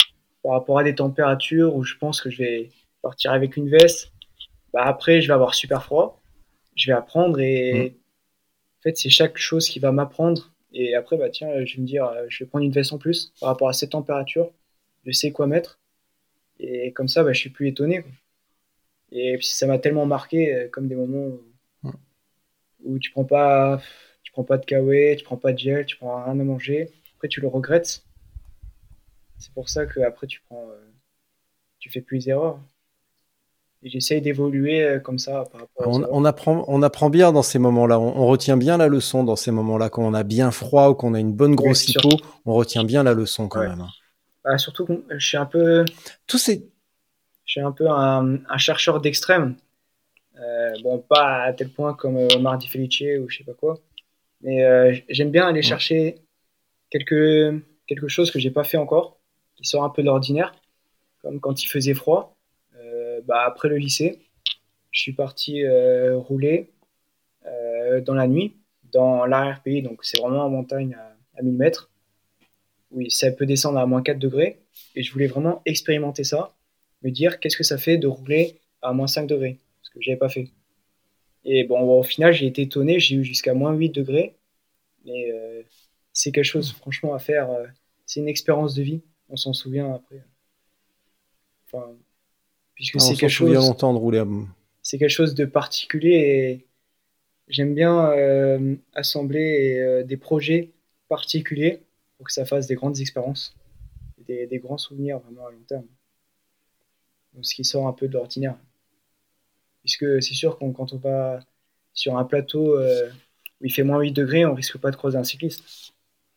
par rapport à des températures où je pense que je vais partir avec une veste. Bah après, je vais avoir super froid. Je vais apprendre et Mm. en fait, c'est chaque chose qui va m'apprendre. Et après, bah tiens, je vais me dire, euh, je vais prendre une veste en plus par rapport à cette température. Je sais quoi mettre. Et comme ça, bah, je suis plus étonné, quoi. Et puis ça m'a tellement marqué, euh, comme des moments où, Mm. où tu prends pas, tu prends pas de kawaii, tu prends pas de gel, tu prends rien à manger. Après, tu le regrettes. C'est pour ça que après tu prends, euh, tu fais plus d'erreurs. Et j'essaye d'évoluer euh, comme ça par rapport aux On, erreurs. on apprend, on apprend bien dans ces moments-là. On, on retient bien la leçon dans ces moments-là. Quand on a bien froid ou qu'on a une bonne Ouais, grosse c'est sûr. hypo, on retient bien la leçon quand Ouais. même. Bah, surtout que je suis un peu, Tous ces, je suis un peu un, un chercheur d'extrême. Euh, bon, pas à tel point comme euh, Omar Di Felice ou je sais pas quoi, mais euh, j'aime bien aller Mm. chercher quelque, quelque chose que j'ai pas fait encore, qui sort un peu de l'ordinaire, comme quand il faisait froid. Euh, bah, après le lycée, je suis parti euh, rouler euh, dans la nuit, dans l'arrière-pays, donc c'est vraiment en montagne à, à mille mètres. Oui, ça peut descendre à moins quatre degrés, et je voulais vraiment expérimenter ça, me dire qu'est-ce que ça fait de rouler à moins cinq degrés, ce que j'avais pas fait. Et bon, au final, j'ai été étonné, j'ai eu jusqu'à moins huit degrés, mais euh, c'est quelque chose, franchement, à faire. Euh, c'est une expérience de vie, on s'en souvient après. Enfin, puisque Ah, on c'est s'en quelque souvient chose, longtemps de rouler à... c'est quelque chose de particulier et j'aime bien euh, assembler euh, des projets particuliers pour que ça fasse des grandes expériences, des, des grands souvenirs vraiment à long terme. Donc, ce qui sort un peu de l'ordinaire. Puisque c'est sûr que quand on va sur un plateau euh, où il fait moins huit degrés, on risque pas de croiser un cycliste.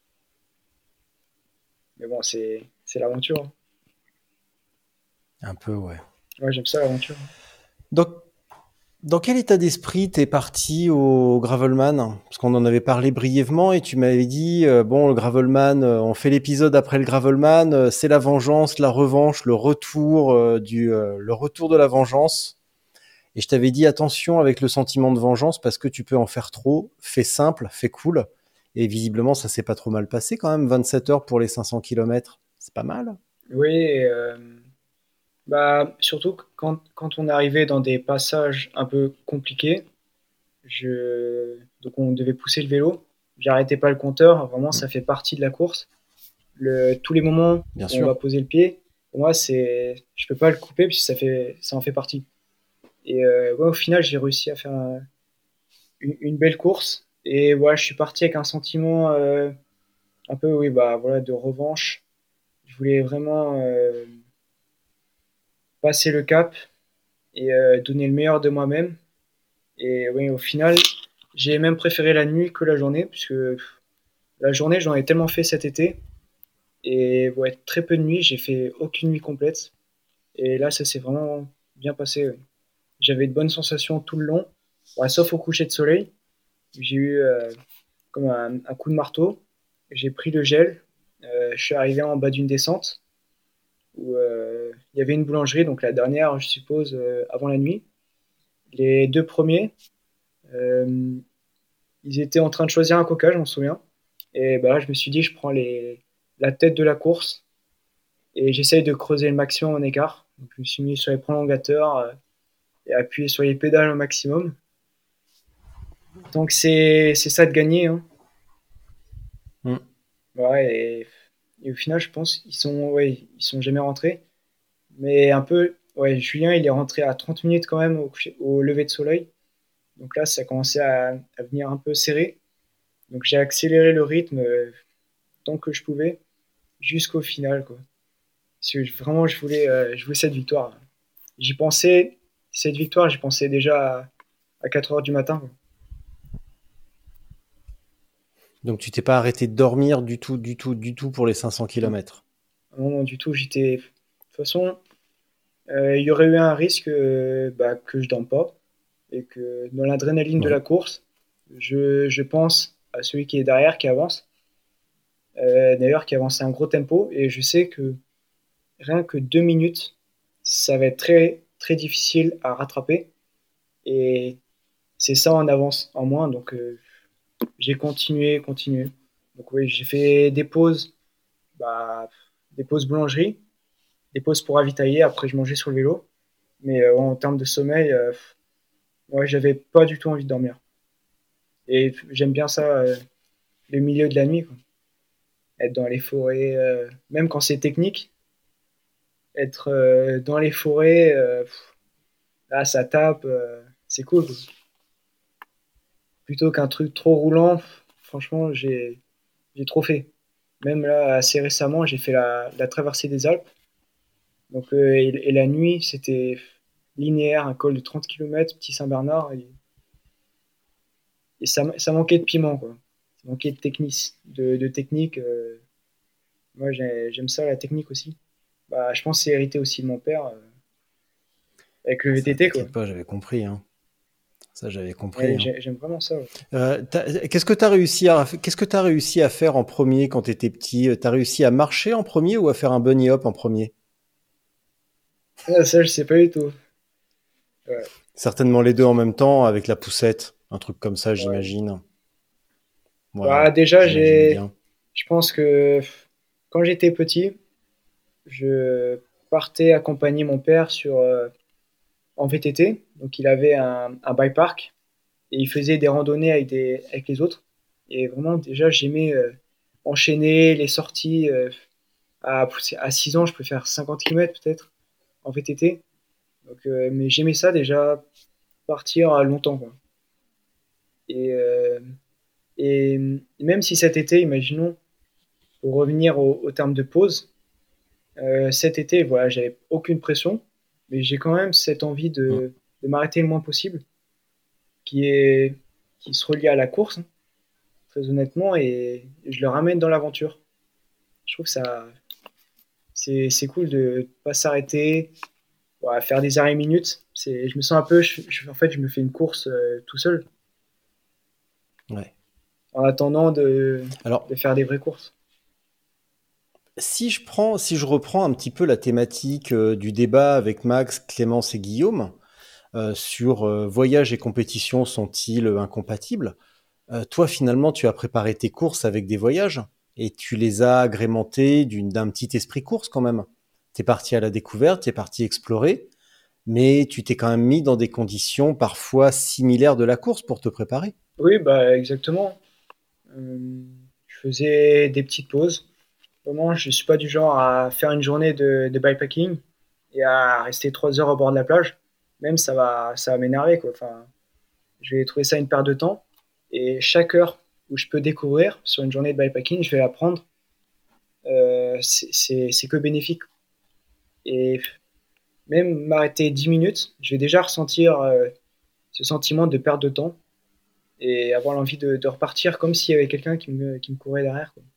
Mais bon, c'est c'est l'aventure, hein. Un peu, ouais. Ouais, j'aime ça, l'aventure. Donc, dans quel état d'esprit t'es parti au Gravelman? Parce qu'on en avait parlé brièvement et tu m'avais dit, euh, bon, le Gravelman, euh, on fait l'épisode après le Gravelman, euh, c'est la vengeance, la revanche, le retour euh, du, euh, le retour de la vengeance. Et je t'avais dit, attention avec le sentiment de vengeance parce que tu peux en faire trop. Fais simple, fais cool. Et visiblement, ça s'est pas trop mal passé quand même. vingt-sept heures pour les cinq cents kilomètres. C'est pas mal. Oui, et, euh, bah, surtout que quand, quand on arrivait dans des passages un peu compliqués, je... donc on devait pousser le vélo, j'arrêtais pas le compteur, vraiment ça fait partie de la course. Le... Tous les moments Bien où on va sûr. poser le pied, pour moi, c'est... je peux pas le couper puisque ça, fait... ça en fait partie. Et euh, ouais, au final, j'ai réussi à faire un- une, une belle course. Et voilà, je suis parti avec un sentiment euh, un peu, oui, bah, voilà, de revanche. Je voulais vraiment euh, passer le cap et euh, donner le meilleur de moi-même. Et oui, au final, j'ai même préféré la nuit que la journée, puisque pff, la journée, j'en ai tellement fait cet été. Et ouais, très peu de nuits, j'ai fait aucune nuit complète. Et là, ça s'est vraiment bien passé, ouais. J'avais de bonnes sensations tout le long, ouais, sauf au coucher de soleil. J'ai eu euh, comme un, un coup de marteau. J'ai pris le gel. Euh, je suis arrivé en bas d'une descente où euh, il y avait une boulangerie, donc la dernière, je suppose, euh, avant la nuit. Les deux premiers, euh, ils étaient en train de choisir un coca, je m'en souviens. Et bah là, je me suis dit, je prends les, la tête de la course et j'essaye de creuser le maximum en écart. Donc, je me suis mis sur les prolongateurs euh, et appuyé sur les pédales au maximum. Donc, c'est c'est ça de gagner, hein. Mm. Ouais, et, et au final, je pense qu'ils sont, ouais, ils sont jamais rentrés. Mais un peu, ouais, Julien, il est rentré à trente minutes quand même au, coucher- au lever de soleil. Donc là, ça a commencé à, à venir un peu serré. Donc j'ai accéléré le rythme euh, tant que je pouvais jusqu'au final, quoi. Parce que je- vraiment, je voulais, euh, je voulais cette victoire. J'y pensais, cette victoire, j'y pensais déjà à, à quatre heures du matin, quoi. Donc tu t'es pas arrêté de dormir du tout, du tout, du tout pour les cinq cents Non, kilomètres. non, non, du tout, j'étais. De toute façon, euh, il y aurait eu un risque euh, bah, que je dorme pas et que dans l'adrénaline de Ouais. la course, je, je pense à celui qui est derrière, qui avance. Euh, d'ailleurs, qui avance à un gros tempo et je sais que rien que deux minutes, ça va être très, très difficile à rattraper. Et c'est ça en avance, en moins. Donc, euh, j'ai continué, continué. Donc, oui, j'ai fait des pauses, bah, des pauses boulangerie. des pauses pour ravitailler. Après, je mangeais sur le vélo. Mais euh, en termes de sommeil, euh, ouais, j'avais pas du tout envie de dormir. Et j'aime bien ça, euh, le milieu de la nuit, quoi. Être dans les forêts, euh, même quand c'est technique, être euh, dans les forêts, euh, pff, là, ça tape, euh, c'est cool, quoi. Plutôt qu'un truc trop roulant, pff, franchement, j'ai, j'ai trop fait. Même là, assez récemment, j'ai fait la, la traversée des Alpes. Donc, euh, et, et la nuit, c'était linéaire, un col de trente kilomètres, petit Saint-Bernard. Et, et ça, ça manquait de piment, quoi. Ça manquait de technique. De, de technique euh, moi, j'ai- j'aime ça, la technique aussi. Bah, je pense que c'est hérité aussi de mon père, euh, avec le Ça, V T T, quoi. t'inquiète pas, j'avais compris. Hein. Ça, j'avais compris. Ouais, Hein. j'ai- j'aime vraiment ça, ouais. Euh, t'as- qu'est-ce que tu as réussi à, qu'est-ce que tu réussi à faire en premier quand tu étais petit? Tu as réussi à marcher en premier ou à faire un bunny hop en premier? Ah, ça, je sais pas du tout. Ouais, Certainement les deux en même temps avec la poussette. Un truc comme ça, ouais. j'imagine. Ouais, Bah, déjà, j'imagine j'ai, bien. je pense que quand j'étais petit, je partais accompagner mon père sur, euh, en V T T. Donc, il avait un, un bike park et il faisait des randonnées avec, des, avec les autres. Et vraiment, déjà, j'aimais euh, enchaîner les sorties. Euh, à, à six ans, je peux faire cinquante kilomètres peut-être en V T T. Donc, euh, mais j'aimais ça déjà, partir à longtemps, quoi. Et, euh, et même si cet été, imaginons, pour revenir au, au terme de pause, euh, cet été, voilà, j'avais aucune pression, mais j'ai quand même cette envie Mm. de, de m'arrêter le moins possible, qui est qui se relie à la course, hein, très honnêtement, et je le ramène dans l'aventure. Je trouve que ça, c'est c'est cool de pas s'arrêter, voilà, faire des arrêts minutes. C'est, je me sens un peu, je, je- en fait, je me fais une course euh, tout seul, Ouais. en attendant de, Alors, de faire des vraies courses. si je prends, si je reprends un petit peu la thématique euh, du débat avec Max, Clémence et Guillaume euh, sur euh, voyage et compétition sont-ils euh, incompatibles? Euh, toi, finalement, tu as préparé tes courses avec des voyages et tu les as agrémentés d'une, d'un petit esprit course quand même. Tu es parti à la découverte, tu es parti explorer, mais tu t'es quand même mis dans des conditions parfois similaires de la course pour te préparer. Oui, bah exactement. Euh, je faisais des petites pauses. Vraiment, je suis pas du genre à faire une journée de, de bikepacking et à rester trois heures au bord de la plage. Même ça va, ça va m'énerver, quoi. Enfin, je vais trouver ça une perte de temps. Et chaque heure où je peux découvrir sur une journée de bikepacking, je vais la prendre. Euh, c'est c'est- c'est que bénéfique. Et même m'arrêter dix minutes, je vais déjà ressentir euh, ce sentiment de perte de temps et avoir l'envie de, de repartir comme s'il y avait quelqu'un qui me, qui me courait derrière, quoi.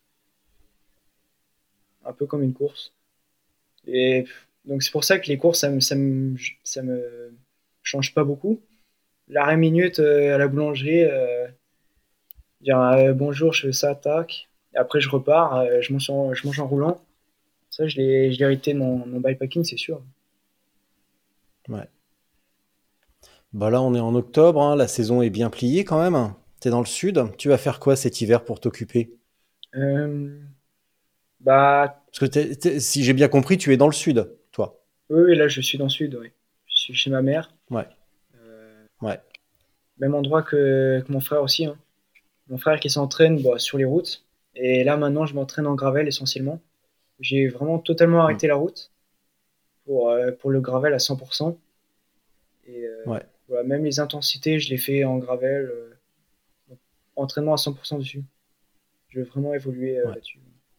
Un peu comme une course. Et donc c'est pour ça que les courses, ça me, ça me, ça me change pas beaucoup. L'arrêt minute euh, à la boulangerie, euh, dire euh, bonjour, je fais ça, tac. Et après je repars, euh, je, mange en, je mange en roulant. Ça, je l'ai je l'ai hérité de mon, mon bikepacking, c'est sûr. Ouais. Bah là, on est en octobre, hein, la saison est bien pliée quand même. T'es dans le sud. Tu vas faire quoi cet hiver pour t'occuper? Euh, bah Parce que t'es- t'es- si j'ai bien compris, tu es dans le sud, toi. oui, oui, là je suis dans le sud, oui. Je suis chez ma mère. Ouais, Euh, ouais. même endroit que, que mon frère aussi, hein. Mon frère qui s'entraîne bah, sur les routes. Et là maintenant, je m'entraîne en gravel essentiellement. J'ai vraiment totalement Mm. arrêté la route pour, euh, pour le gravel à cent pour cent. Et euh, Ouais. voilà, même les intensités, je les fais en gravel, euh, entraînement à cent pour cent dessus. Je veux vraiment évoluer euh, Ouais. là-dessus.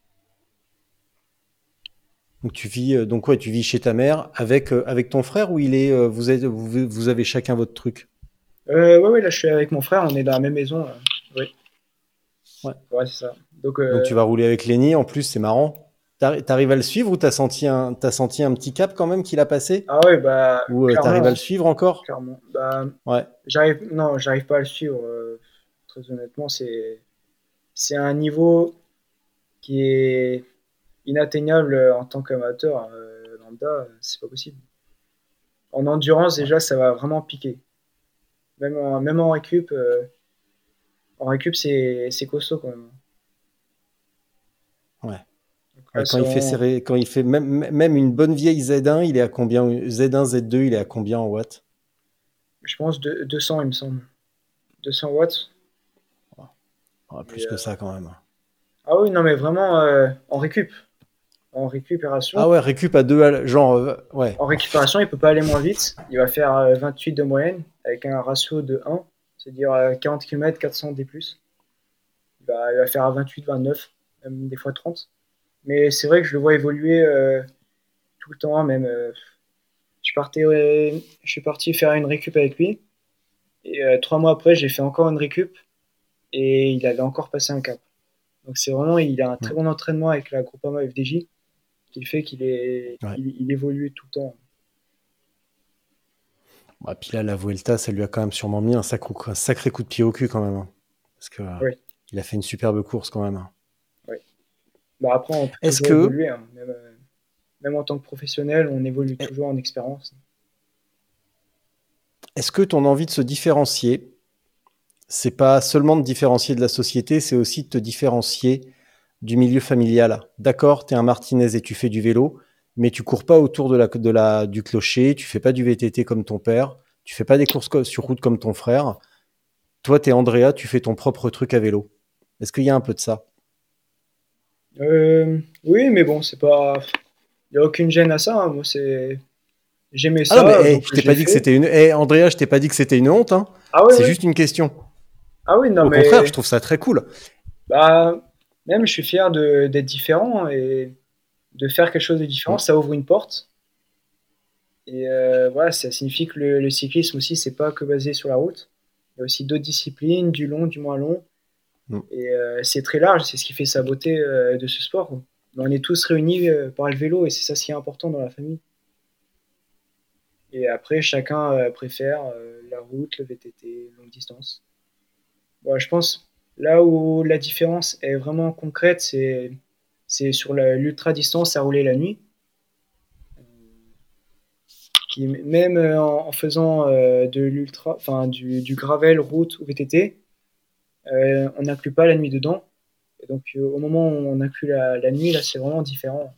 Donc tu vis, euh, donc ouais, tu vis chez ta mère avec euh, avec ton frère ou il est, euh, vous êtes, vous, vous avez chacun votre truc. Euh, ouais, ouais, là je suis avec mon frère, on est dans la même maison. euh. Oui, Ouais. ouais, c'est ça. Donc, Donc euh, tu vas rouler avec Lenny. En plus, c'est marrant. T'arri- T'arrives à le suivre ou t'as senti un, t'as senti un petit cap quand même qu'il a passé? ah ouais, bah, Ou euh, t'arrives clairement, à le hein, suivre encore? clairement. Bah, Ouais. j'arrive, non, j'arrive pas à le suivre. euh, très honnêtement, c'est, c'est un niveau qui est inatteignable euh, en tant qu'amateur euh, lambda, euh, c'est pas possible. En endurance, Ouais. déjà, ça va vraiment piquer. Même en, même en récup, euh, en récup, c'est, c'est costaud quand même. Ouais. Donc, Ouais, Ah, quand c'est il fait vraiment- serré, quand il fait même, même une bonne vieille Z un, il est à combien? Z un, Z deux, il est à combien en watts? je pense de, deux cents, il me semble. deux cents watts. Ah, Et, plus que euh, ça quand même. Ah oui, non, mais vraiment euh, en récup. En récupération. Ah ouais, récup à deux, à l- genre, euh, ouais. En récupération, il peut pas aller moins vite. Il va faire euh, vingt-huit de moyenne avec un ratio de un, c'est-à-dire euh, quarante kilomètres, quatre cents D plus. Il va, il va faire à vingt-huit, vingt-neuf, même des fois trente. Mais c'est vrai que je le vois évoluer euh, tout le temps, même. euh, je, partais, euh, je suis parti faire une récup avec lui. Et euh, trois mois après, j'ai fait encore une récup. Et il avait encore passé un cap. Donc c'est vraiment, il a un Hmm. très bon entraînement avec la Groupama F D J qui fait qu'il est, Ouais. il, il évolue tout le temps. Bah, puis là, la Vuelta, ça lui a quand même sûrement mis un sacré, un sacré coup de pied au cul quand même, hein. Parce que euh, Oui, il a fait une superbe course quand même, hein. oui. Bah après, on peut Est-ce toujours que, évoluer, hein. Même, euh, même en tant que professionnel, on évolue toujours en expérience. est-ce que ton envie de se différencier, c'est pas seulement de différencier de la société, c'est aussi de te différencier du milieu familial? D'accord, tu es un Martinez et tu fais du vélo, mais tu cours pas autour de la, de la, du clocher, tu fais pas du V T T comme ton père, tu fais pas des courses co- sur route comme ton frère. Toi, tu es Andrea, tu fais ton propre truc à vélo. Est-ce qu'il y a un peu de ça? Euh, oui, mais bon, c'est pas, il n'y a aucune gêne à ça, hein. Moi, c'est, j'aimais Ah non, mais ça, hey, donc je euh, t'ai je pas l'ai dit que fait. c'était une. Hey, Andrea, je t'ai pas dit que c'était une honte, hein. Ah oui, C'est oui. juste une question. Ah oui, non, Au contraire, je mais trouve ça très cool. bah, même je suis fier de, d'être différent et de faire quelque chose de différent, Mm. ça ouvre une porte. Et euh, voilà, ça signifie que le, le cyclisme aussi, c'est pas que basé sur la route. Il y a aussi d'autres disciplines, du long, du moins long. Mm. Et euh, c'est très large, c'est ce qui fait sa beauté euh, de ce sport, quoi. Mais on est tous réunis euh, par le vélo et c'est ça ce qui est important dans la famille. Et après, chacun euh, préfère euh, la route, le V T T, longue distance. Bon, je pense là où la différence est vraiment concrète, c'est c'est sur la- l'ultra distance à rouler la nuit. Qui, même euh, en, en faisant euh, de l'ultra, enfin du, du gravel, route ou V T T, euh, on n'inclut pas la nuit dedans. Et donc euh, au moment où on inclut la, la nuit, là, c'est vraiment différent.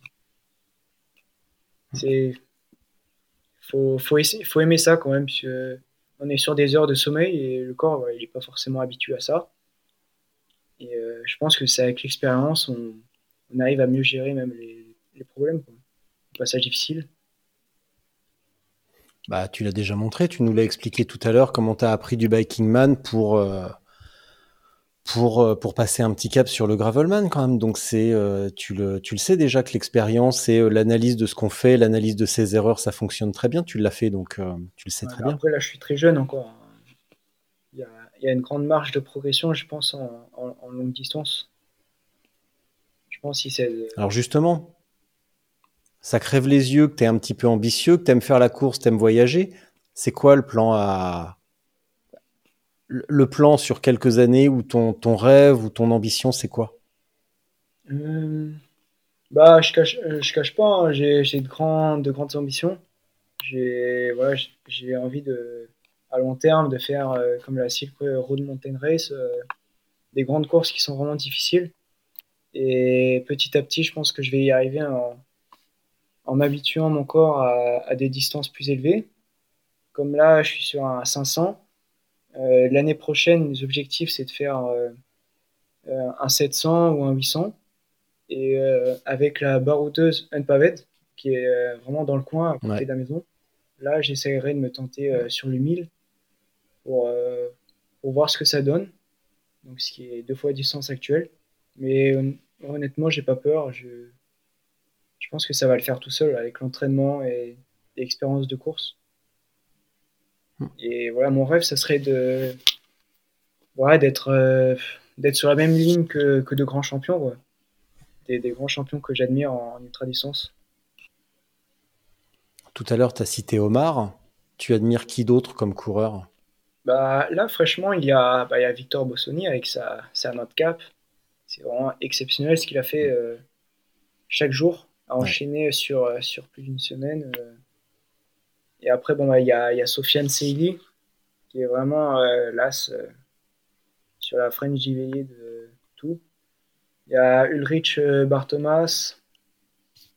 C'est faut faut, essayer- faut aimer ça quand même, parce que on est sur des heures de sommeil et le corps, ouais, il est pas forcément habitué à ça. Et euh, je pense que c'est avec l'expérience, on, on arrive à mieux gérer même les, les problèmes, quoi. Le passage difficile. Bah, tu l'as déjà montré, tu nous l'as expliqué tout à l'heure comment tu as appris du biking man pour, euh, pour, euh, pour passer un petit cap sur le gravelman quand même. Donc c'est, euh, tu le, tu le sais déjà que l'expérience et euh, l'analyse de ce qu'on fait, l'analyse de ses erreurs, ça fonctionne très bien. Tu l'as fait, donc euh, tu le sais Ouais, très mais bien. après, là, je suis très jeune encore, hein. Il y a, il y a une grande marge de progression, je pense, en, en- en longue distance. Je pense si c'est. Alors justement, ça crève les yeux que tu es un petit peu ambitieux, que tu aimes faire la course, tu aimes voyager. C'est quoi le plan à, le le plan sur quelques années ou ton, ton rêve ou ton ambition, c'est quoi? Euh, bah, je cache, euh, je cache pas, hein, j'ai, j'ai de grands, de grandes ambitions. J'ai, voilà, j'ai j'ai envie de, à long terme, de faire euh, comme la Silk Road Mountain Race, euh, des grandes courses qui sont vraiment difficiles. Et petit à petit, je pense que je vais y arriver en, en m'habituant mon corps à, à des distances plus élevées. Comme là, je suis sur un cinq cents. Euh, l'année prochaine, mes objectifs, c'est de faire euh, euh, un sept cents ou un huit cents. Et euh, avec la baroudeuse Unpaved, qui est euh, vraiment dans le coin, à côté Ouais. de la maison, là, j'essaierai de me tenter euh, sur le mille pour, euh, pour voir ce que ça donne. Donc, ce qui est deux fois la distance actuelle. Mais hon- honnêtement, j'ai pas peur. Je, je pense que ça va le faire tout seul avec l'entraînement et l'expérience de course. Et voilà, mon rêve, ça serait de, ouais, d'être euh, d'être sur la même ligne que, que de grands champions, quoi. Des, des grands champions que j'admire en, en ultra distance. Tout à l'heure, tu as cité Omar. Tu admires qui d'autre comme coureur? Bah, là, fraîchement, il y a, bah, il y a Victor Bossoni avec sa, sa nightcap. C'est vraiment exceptionnel ce qu'il a fait euh, chaque jour, à Ouais. enchaîner sur, euh, sur plus d'une semaine. euh. Et après, bon, bah, il y a, il y a Sofiane Seili, qui est vraiment euh, l'as euh, sur la French J V I de tout. Il y a Ulrich euh, Barthomas.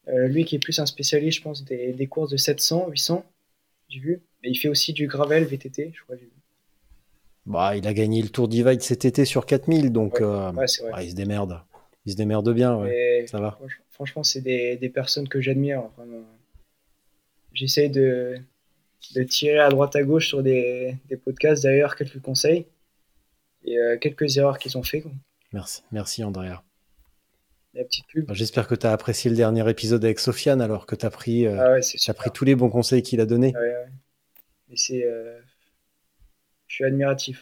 Euh, lui qui est plus un spécialiste, je pense, des, des courses de sept cents, huit cents, j'ai vu. Et il fait aussi du gravel V T T, je crois. J'ai vu. Bah, il a gagné le Tour Divide cet été sur quatre mille, donc Ouais, euh, ouais, c'est vrai. ouais, il se démerde. Il se démerde bien, ouais. Et Ça va. franch- franchement, c'est des, des personnes que j'admire. Vraiment. J'essaie de, de tirer à droite à gauche sur des, des podcasts, d'ailleurs, quelques conseils et euh, quelques erreurs qu'ils ont fait. Quoi. Merci, merci Andrea. La petite pub. Bah, j'espère que tu as apprécié le dernier épisode avec Sofiane, alors que tu as pris, euh, Ah ouais, c'est t'as super. pris tous les bons conseils qu'il a donnés. Ouais, ouais. Et c'est, euh, je suis admiratif.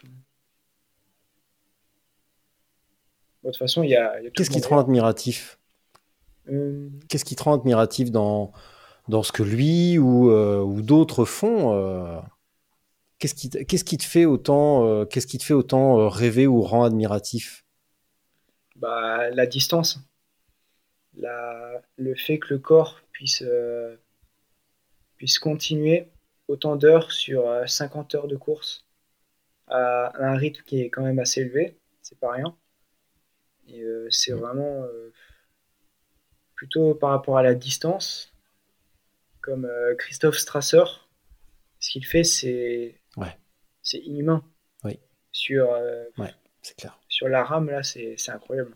Bon, de toute façon, il y a, il y a tout Qu'est-ce le qui monde te rend d'ailleurs. admiratif? Euh, Qu'est-ce qui te rend admiratif dans, dans ce que lui ou, euh, ou d'autres font? euh, qu'est-ce qui, te- qu'est-ce qui te fait autant, euh, qu'est-ce qui te fait autant euh, rêver ou rend admiratif? bah, la distance, la, le fait que le corps puisse, euh, puisse continuer autant d'heures sur euh, cinquante heures de course à, à un rythme qui est quand même assez élevé, c'est pas rien. Et euh, c'est vraiment euh, plutôt par rapport à la distance, comme euh, Christophe Strasser, ce qu'il fait, c'est Ouais, c'est inhumain. oui, Sur, euh, ouais, c'est clair. sur la rame, là, c'est c'est incroyable.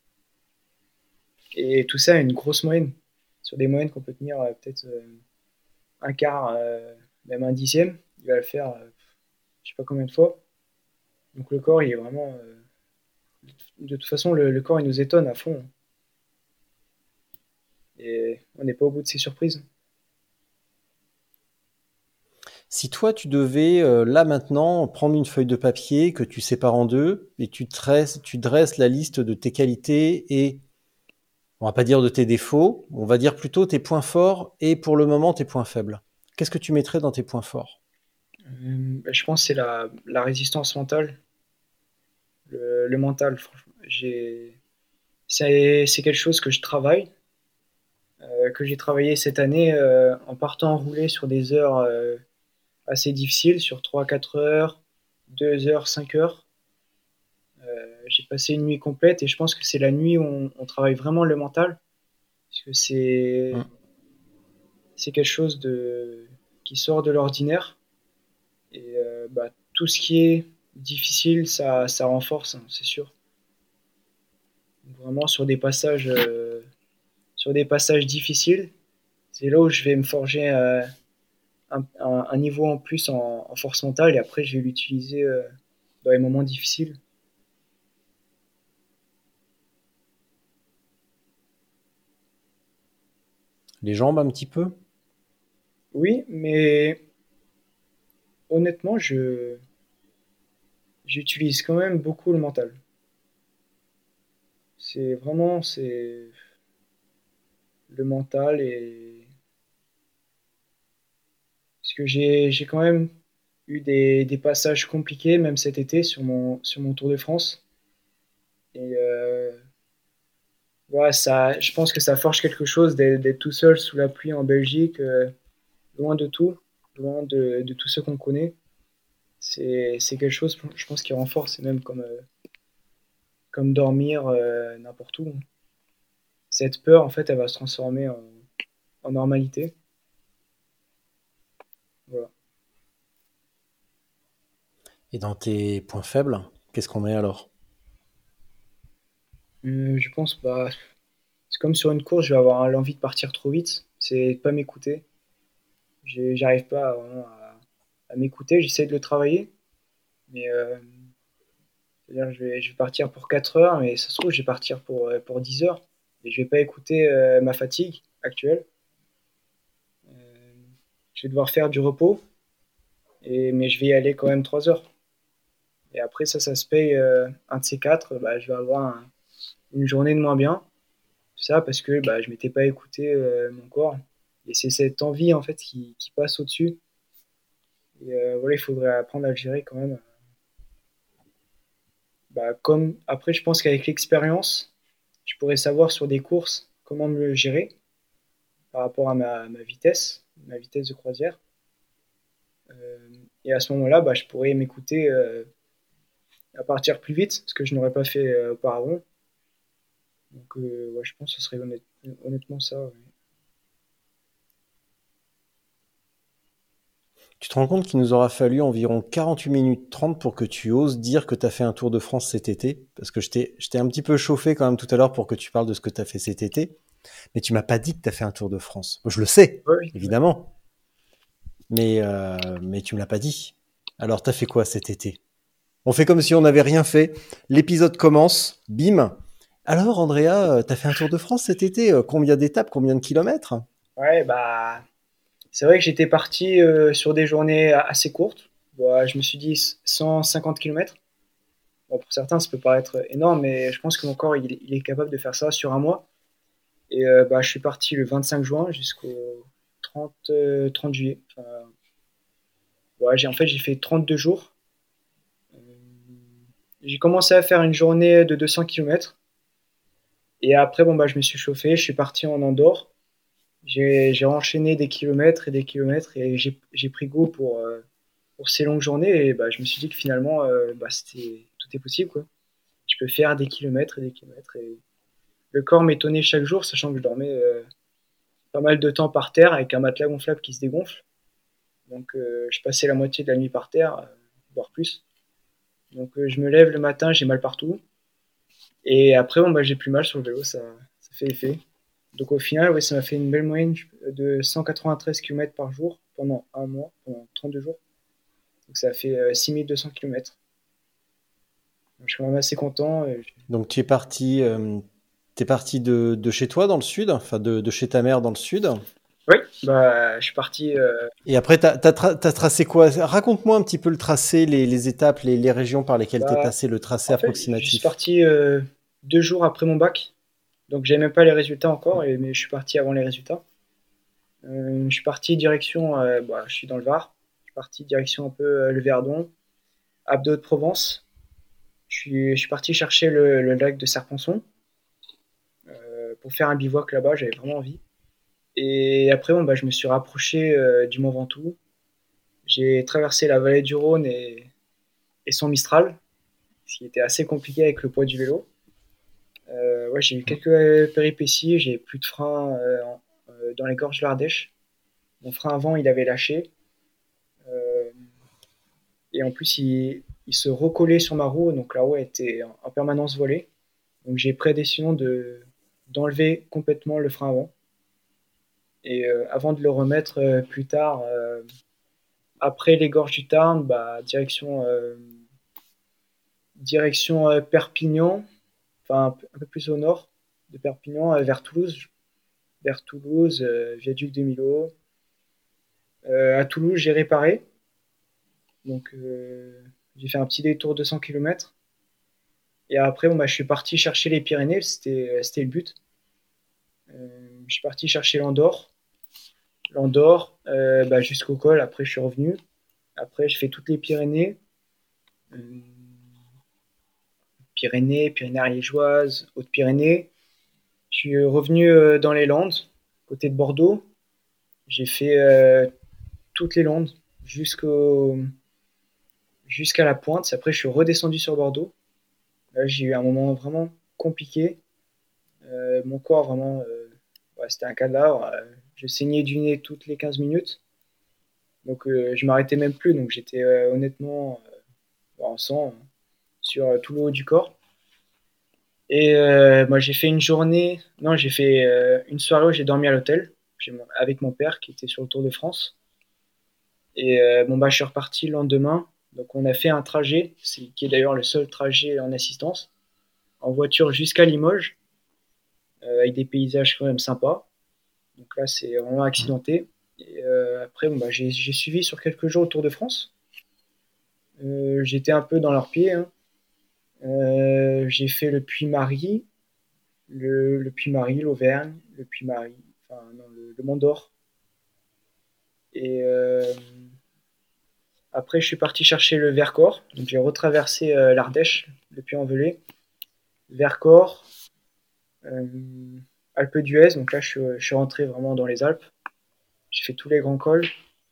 Et tout ça a une grosse moyenne. Sur des moyennes qu'on peut tenir euh, peut-être euh, un quart, euh, même un dixième, il va le faire euh, je sais pas combien de fois. Donc le corps, il est vraiment. euh, De toute façon, le, le corps, il nous étonne à fond. Et on n'est pas au bout de ses surprises. Si toi, tu devais, euh, là maintenant, prendre une feuille de papier que tu sépares en deux et tu dresses, tu dresses la liste de tes qualités et, on va pas dire de tes défauts, on va dire plutôt tes points forts et pour le moment tes points faibles. Qu'est-ce que tu mettrais dans tes points forts? Euh, je pense que c'est la, la résistance mentale. Le, le mental, franchement. J'ai, c'est, c'est quelque chose que je travaille, euh, que j'ai travaillé cette année euh, en partant rouler sur des heures euh, assez difficiles, sur trois quatre heures, deux heures, cinq heures. Euh, j'ai passé une nuit complète et je pense que c'est la nuit où on, on travaille vraiment le mental, parce que c'est, Hmm. c'est quelque chose de, qui sort de l'ordinaire. Et euh, bah, tout ce qui est difficile, ça, ça renforce, hein, c'est sûr. Donc, vraiment sur des passages, euh, sur des passages difficiles, c'est là où je vais me forger euh, un, un- un niveau en plus en, en force mentale et après je vais l'utiliser euh, dans les moments difficiles. Les jambes un petit peu? Oui, mais honnêtement, je, j'utilise quand même beaucoup le mental. C'est vraiment c'est le mental et parce que j'ai j'ai quand même eu des, des passages compliqués même cet été sur mon sur mon Tour de France et euh, ouais, ça je pense que ça forge quelque chose d'être d'être tout seul sous la pluie en Belgique, euh, loin de tout, loin de, de tout ce qu'on connaît. C'est c'est quelque chose je pense qui renforce, c'est même comme euh, comme dormir euh, n'importe où. Cette peur en fait elle va se transformer en, en normalité. Voilà. Et dans tes points faibles, qu'est-ce qu'on met alors? Euh, je pense bah c'est comme sur une course, je vais avoir l'envie de partir trop vite, c'est de pas m'écouter. J'ai- J'arrive pas à, vraiment à, à m'écouter, j'essaie de le travailler, mais euh, c'est-à-dire je vais, je vais partir pour quatre heures, mais ça se trouve, je vais partir pour, euh, pour dix heures, et je vais pas écouter euh, ma fatigue actuelle. Euh, je vais devoir faire du repos, et, mais je vais y aller quand même trois heures. Et après, ça, ça se paye euh, un de ces quatre, bah, je vais avoir un- une journée de moins bien. Tout ça parce que bah, je m'étais pas écouté euh, mon corps. Et c'est cette envie en fait qui, qui passe au-dessus. Et euh, voilà, il faudrait apprendre à le gérer quand même. Bah, comme après, je pense qu'avec l'expérience, je pourrais savoir sur des courses comment me le gérer par rapport à ma, ma vitesse, ma vitesse de croisière. Euh, et à ce moment-là, bah, je pourrais m'écouter euh, à partir plus vite, ce que je n'aurais pas fait euh, auparavant. Donc, euh, ouais, je pense que ce serait honnête- honnêtement ça. Ouais. Tu te rends compte qu'il nous aura fallu environ quarante-huit minutes trente pour que tu oses dire que tu as fait un Tour de France cet été? Parce que je t'ai, je t'ai un petit peu chauffé quand même tout à l'heure pour que tu parles de ce que tu as fait cet été. Mais tu m'as pas dit que tu as fait un Tour de France. Moi, je le sais, Oui, évidemment. Mais, euh, mais tu me l'as pas dit. Alors, tu as fait quoi cet été? On fait comme si on n'avait rien fait. L'épisode commence, bim. Alors, Andrea, tu as fait un Tour de France cet été? Combien d'étapes, combien de kilomètres? ouais, bah, c'est vrai que j'étais parti euh, sur des journées assez courtes. Bon, je me suis dit cent cinquante kilomètres. Bon, pour certains, ça peut paraître énorme, mais je pense que mon corps, il, il est capable de faire ça sur un mois. Et euh, bah, je suis parti le vingt-cinq juin jusqu'au trente, euh, trente juillet. Enfin, ouais, j'ai, en fait, j'ai fait trente-deux jours. Euh, j'ai commencé à faire une journée de deux cents kilomètres. Et après, bon, bah, je me suis chauffé, je suis parti en Andorre. J'ai, j'ai enchaîné des kilomètres et des kilomètres et j'ai, j'ai pris goût pour, euh, pour ces longues journées. Et bah, je me suis dit que finalement, euh, bah, c'était, tout est possible, quoi. Je peux faire des kilomètres et des kilomètres. Et le corps m'étonnait chaque jour, sachant que je dormais euh, pas mal de temps par terre avec un matelas gonflable qui se dégonfle. Donc, euh, je passais la moitié de la nuit par terre, euh, voire plus. Donc, euh, je me lève le matin, j'ai mal partout. Et après, bon, bah, j'ai plus mal sur le vélo, ça, ça fait effet. Donc, au final, ouais, ça m'a fait une belle moyenne de cent quatre-vingt-treize kilomètres par jour pendant un mois, pendant trente-deux jours. Donc, ça fait euh, six mille deux cents kilomètres. Donc, je suis quand même assez content. Et... Donc, tu es parti, euh, t'es parti de, de chez toi dans le sud, enfin de, de chez ta mère dans le sud. Oui, bah, je suis parti. Euh... Et après, tu as tra- tracé quoi? Raconte-moi un petit peu le tracé, les, les étapes, les, les régions par lesquelles tu es Bah, passé, le tracé en fait, je suis approximatif. parti euh, deux jours après mon bac. Donc, j'avais même pas les résultats encore, et, mais je suis parti avant les résultats. Euh, je suis parti direction, euh, bah, je suis dans le Var. Je suis parti direction un peu euh, le Verdon, Abdos de Provence. Je suis, je suis parti chercher le, le lac de Serponçon euh, pour faire un bivouac là-bas. J'avais vraiment envie. Et après, bon, bah, je me suis rapproché euh, du Mont Ventoux. J'ai traversé la vallée du Rhône et, et son Mistral, ce qui était assez compliqué avec le poids du vélo. Euh, ouais, j'ai eu quelques péripéties. J'ai plus de frein euh, euh, dans les gorges de l'Ardèche. Mon frein avant, il avait lâché. Euh, et en plus, il, il se recollait sur ma roue. Donc la roue était en, en permanence volée. Donc j'ai pris la décision de, d'enlever complètement le frein avant. Et euh, avant de le remettre euh, plus tard, euh, après les gorges du Tarn, bah, direction, euh, direction euh, Perpignan, enfin un peu, un peu plus au nord de Perpignan, euh, vers Toulouse. Vers Toulouse, euh, viaduc de Millau. Euh, à Toulouse, j'ai réparé. Donc euh, j'ai fait un petit détour de cent kilomètres. Et après, bon, bah, je suis parti chercher les Pyrénées, c'était, c'était le but. Euh, je suis parti chercher l'Andorre. L'Andorre euh, bah, jusqu'au col. Après, je suis revenu. Après, je fais toutes les Pyrénées. Euh, Pyrénées, Pyrénées ariégeoises, Hautes-Pyrénées. Je suis revenu euh, dans les Landes, côté de Bordeaux. J'ai fait euh, toutes les Landes jusqu'au, jusqu'à la pointe. Après, je suis redescendu sur Bordeaux. Là, j'ai eu un moment vraiment compliqué. Euh, mon corps, vraiment, euh, ouais, c'était un cadavre. Euh, je saignais du nez toutes les quinze minutes. Donc, euh, je m'arrêtais même plus. Donc, j'étais euh, honnêtement euh, en sang sur euh, tout le haut du corps. Et euh, moi, j'ai fait une journée. Non, j'ai fait euh, une soirée où j'ai dormi à l'hôtel mon, avec mon père qui était sur le Tour de France. Et euh, bon, bah, je suis reparti le lendemain. Donc, on a fait un trajet, c'est, qui est d'ailleurs le seul trajet en assistance, en voiture jusqu'à Limoges, euh, avec des paysages quand même sympas. Donc là, c'est vraiment accidenté. Et euh, après, bon, bah, j'ai, j'ai suivi sur quelques jours le Tour de France. Euh, j'étais un peu dans leurs pieds. Hein. Euh, j'ai fait le Puy-Marie, le, le Puy-Marie, l'Auvergne, le Puy-Marie, enfin non, le, le Mont d'Or. Et euh, après, je suis parti chercher le Vercors. Donc j'ai retraversé euh, l'Ardèche, le Puy-en-Velay, Vercors, euh, Alpes d'Huez. Donc là, je suis, je suis rentré vraiment dans les Alpes. J'ai fait tous les grands cols.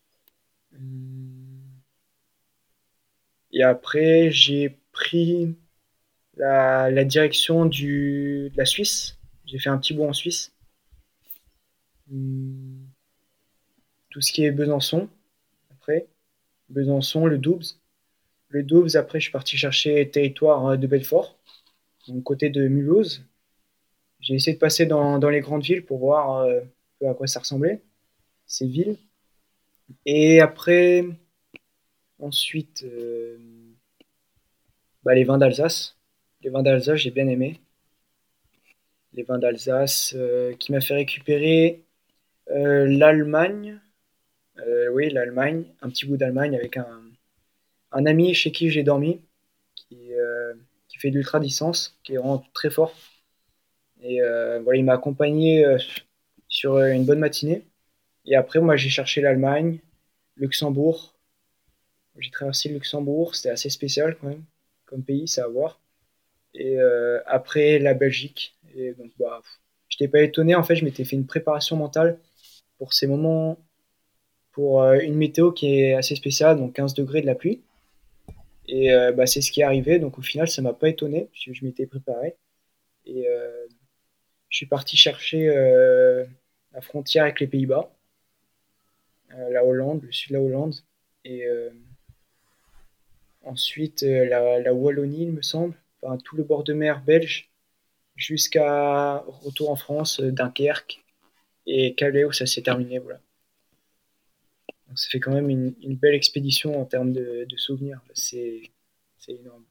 Et après, j'ai pris la, la direction du, de la Suisse. J'ai fait un petit bout en Suisse. Tout ce qui est Besançon, après. Besançon, le Doubs. Le Doubs, après, je suis parti chercher territoire euh, de Belfort, donc côté de Mulhouse. J'ai essayé de passer dans, dans les grandes villes pour voir euh, un peu à quoi ça ressemblait, ces villes. Et après, ensuite, euh, bah, les vins d'Alsace. Les vins d'Alsace, j'ai bien aimé. Les vins d'Alsace euh, qui m'a fait récupérer euh, l'Allemagne. Euh, oui, l'Allemagne, un petit bout d'Allemagne avec un, un ami chez qui j'ai dormi, qui, euh, qui fait de l'ultra-distance, qui est vraiment très fort. Et euh, voilà, il m'a accompagné euh, sur euh, une bonne matinée. Et après, moi, j'ai cherché l'Allemagne, Luxembourg. J'ai traversé le Luxembourg, c'était assez spécial quand même, comme pays, c'est à voir. Et euh, après, la Belgique. Et donc, bah, je n'étais pas étonné, en fait, je m'étais fait une préparation mentale pour ces moments, pour euh, une météo qui est assez spéciale, donc quinze degrés de la pluie. Et euh, bah, c'est ce qui est arrivé, donc au final, ça m'a pas étonné, puisque je m'étais préparé. Et euh, je suis parti chercher euh, la frontière avec les Pays-Bas, euh, la Hollande, le sud de la Hollande. Et euh, ensuite, euh, la, la Wallonie, il me semble, enfin, tout le bord de mer belge, jusqu'à retour en France, euh, Dunkerque et Calais, où ça s'est terminé. Voilà. Donc ça fait quand même une, une belle expédition en termes de, de souvenirs. C'est, c'est énorme.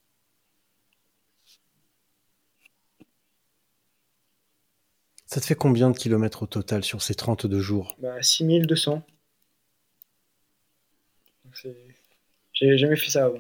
Ça te fait combien de kilomètres au total sur ces trente-deux jours? Bah, six mille deux cents. Donc c'est... J'ai jamais fait ça avant.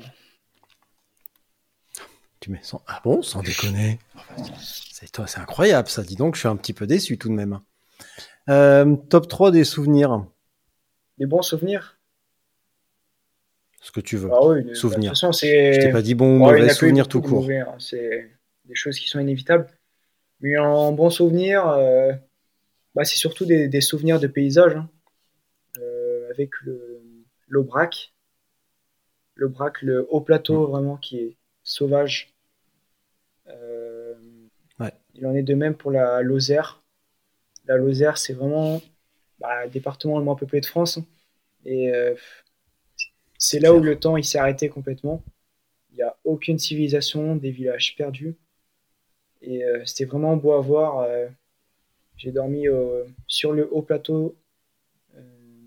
Tu mets sans... Ah bon, sans déconner. C'est toi, c'est incroyable ça. Dis donc, je suis un petit peu déçu tout de même. Euh, top trois des souvenirs. Des bons souvenirs? Ce que tu veux. Ah oui, de, Souvenirs. De toute façon, c'est... Je t'ai pas dit bon ou oh, mauvais, souvenirs tout court. Mauvais, hein. C'est des choses qui sont inévitables. Mais en bons souvenirs, euh, bah, c'est surtout des, des souvenirs de paysages. Hein. Euh, avec le, l'Aubrac. L'Aubrac, le haut plateau, mmh. vraiment, qui est sauvage. Euh, ouais. Il en est de même pour la Lozère. La Lozère, c'est vraiment bah, le département le moins peuplé de France. Et euh, c'est, c'est là clair. Où le temps il s'est arrêté complètement. Il n'y a aucune civilisation, des villages perdus. Et euh, c'était vraiment beau à voir. Euh, j'ai dormi euh, sur le haut plateau euh,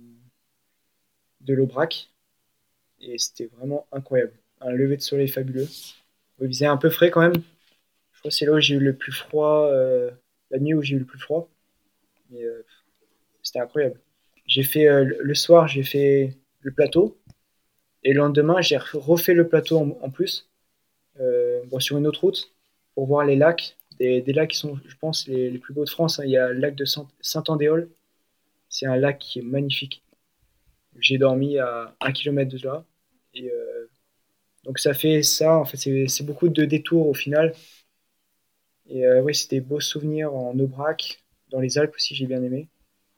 de l'Aubrac. Et c'était vraiment incroyable. Un lever de soleil fabuleux. Il faisait un peu frais quand même. Je crois que c'est là où j'ai eu le plus froid, euh, la nuit où j'ai eu le plus froid. Mais euh, c'était incroyable. J'ai fait euh, le soir, j'ai fait le plateau. Et le lendemain, j'ai refait le plateau en, en plus, euh, bon, sur une autre route, pour voir les lacs. Des, des lacs qui sont, je pense, les, les plus beaux de France. Hein. Il y a le lac de Saint-Andéol. C'est un lac qui est magnifique. J'ai dormi à un kilomètre de là. Et euh, donc ça fait ça. En fait, c'est, c'est beaucoup de détours au final. Et euh, oui, c'était des beaux souvenirs en Aubrac. Dans les Alpes aussi, j'ai bien aimé.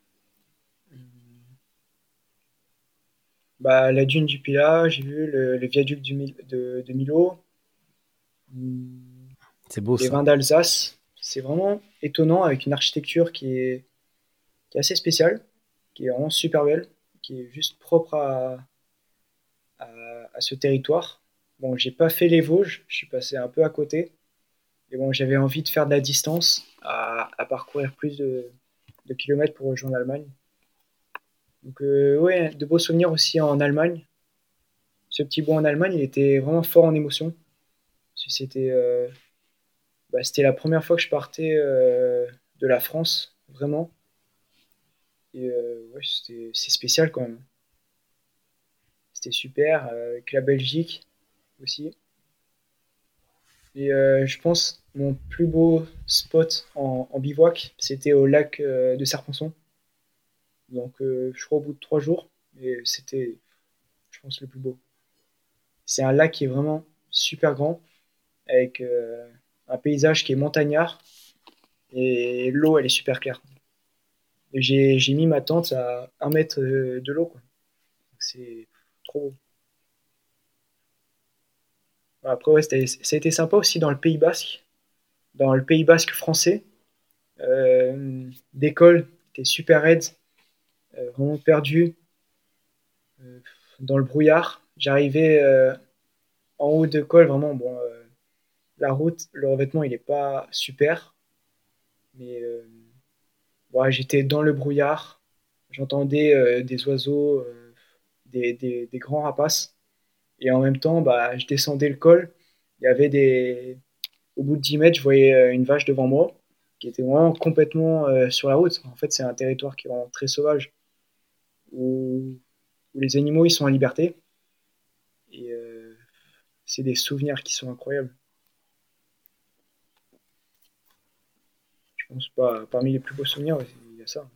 Bah, la dune du Pilat, j'ai vu le, le viaduc du, de, de Millau. C'est beau les ça. vins d'Alsace. C'est vraiment étonnant avec une architecture qui est, qui est assez spéciale, qui est vraiment super belle, qui est juste propre à, à, à ce territoire. Bon, j'ai pas fait les Vosges, je suis passé un peu à côté. Et bon, j'avais envie de faire de la distance, à, à parcourir plus de, de kilomètres pour rejoindre l'Allemagne. Donc, euh, ouais, de beaux souvenirs aussi en Allemagne. Ce petit bout en Allemagne, il était vraiment fort en émotion. C'était, euh, bah, c'était la première fois que je partais euh, de la France, vraiment. Et euh, ouais, c'était, c'est spécial quand même. C'était super, euh, avec la Belgique aussi. Et euh, je pense mon plus beau spot en, en bivouac, c'était au lac euh, de Serponçon. Donc euh, je crois au bout de trois jours, et c'était, je pense, le plus beau. C'est un lac qui est vraiment super grand, avec euh, un paysage qui est montagnard, et l'eau elle est super claire. Et j'ai, j'ai mis ma tente à un mètre de l'eau, quoi. Donc c'est trop beau. Après ouais, c'était, ça a été sympa aussi dans le Pays Basque, dans le Pays Basque français. Euh, d'école, c'était super raide, euh, vraiment perdu. Euh, dans le brouillard. J'arrivais euh, en haut de col, vraiment, bon, euh, la route, le revêtement, il n'est pas super. Mais euh, ouais, j'étais dans le brouillard. J'entendais euh, des oiseaux, euh, des, des, des grands rapaces. Et en même temps, bah, je descendais le col. Il y avait des... Au bout de dix mètres, je voyais euh, une vache devant moi qui était vraiment complètement euh, sur la route. En fait, c'est un territoire qui est vraiment très sauvage où, où les animaux ils sont en liberté. Et euh, c'est des souvenirs qui sont incroyables. Je pense pas, parmi les plus beaux souvenirs, il y a ça.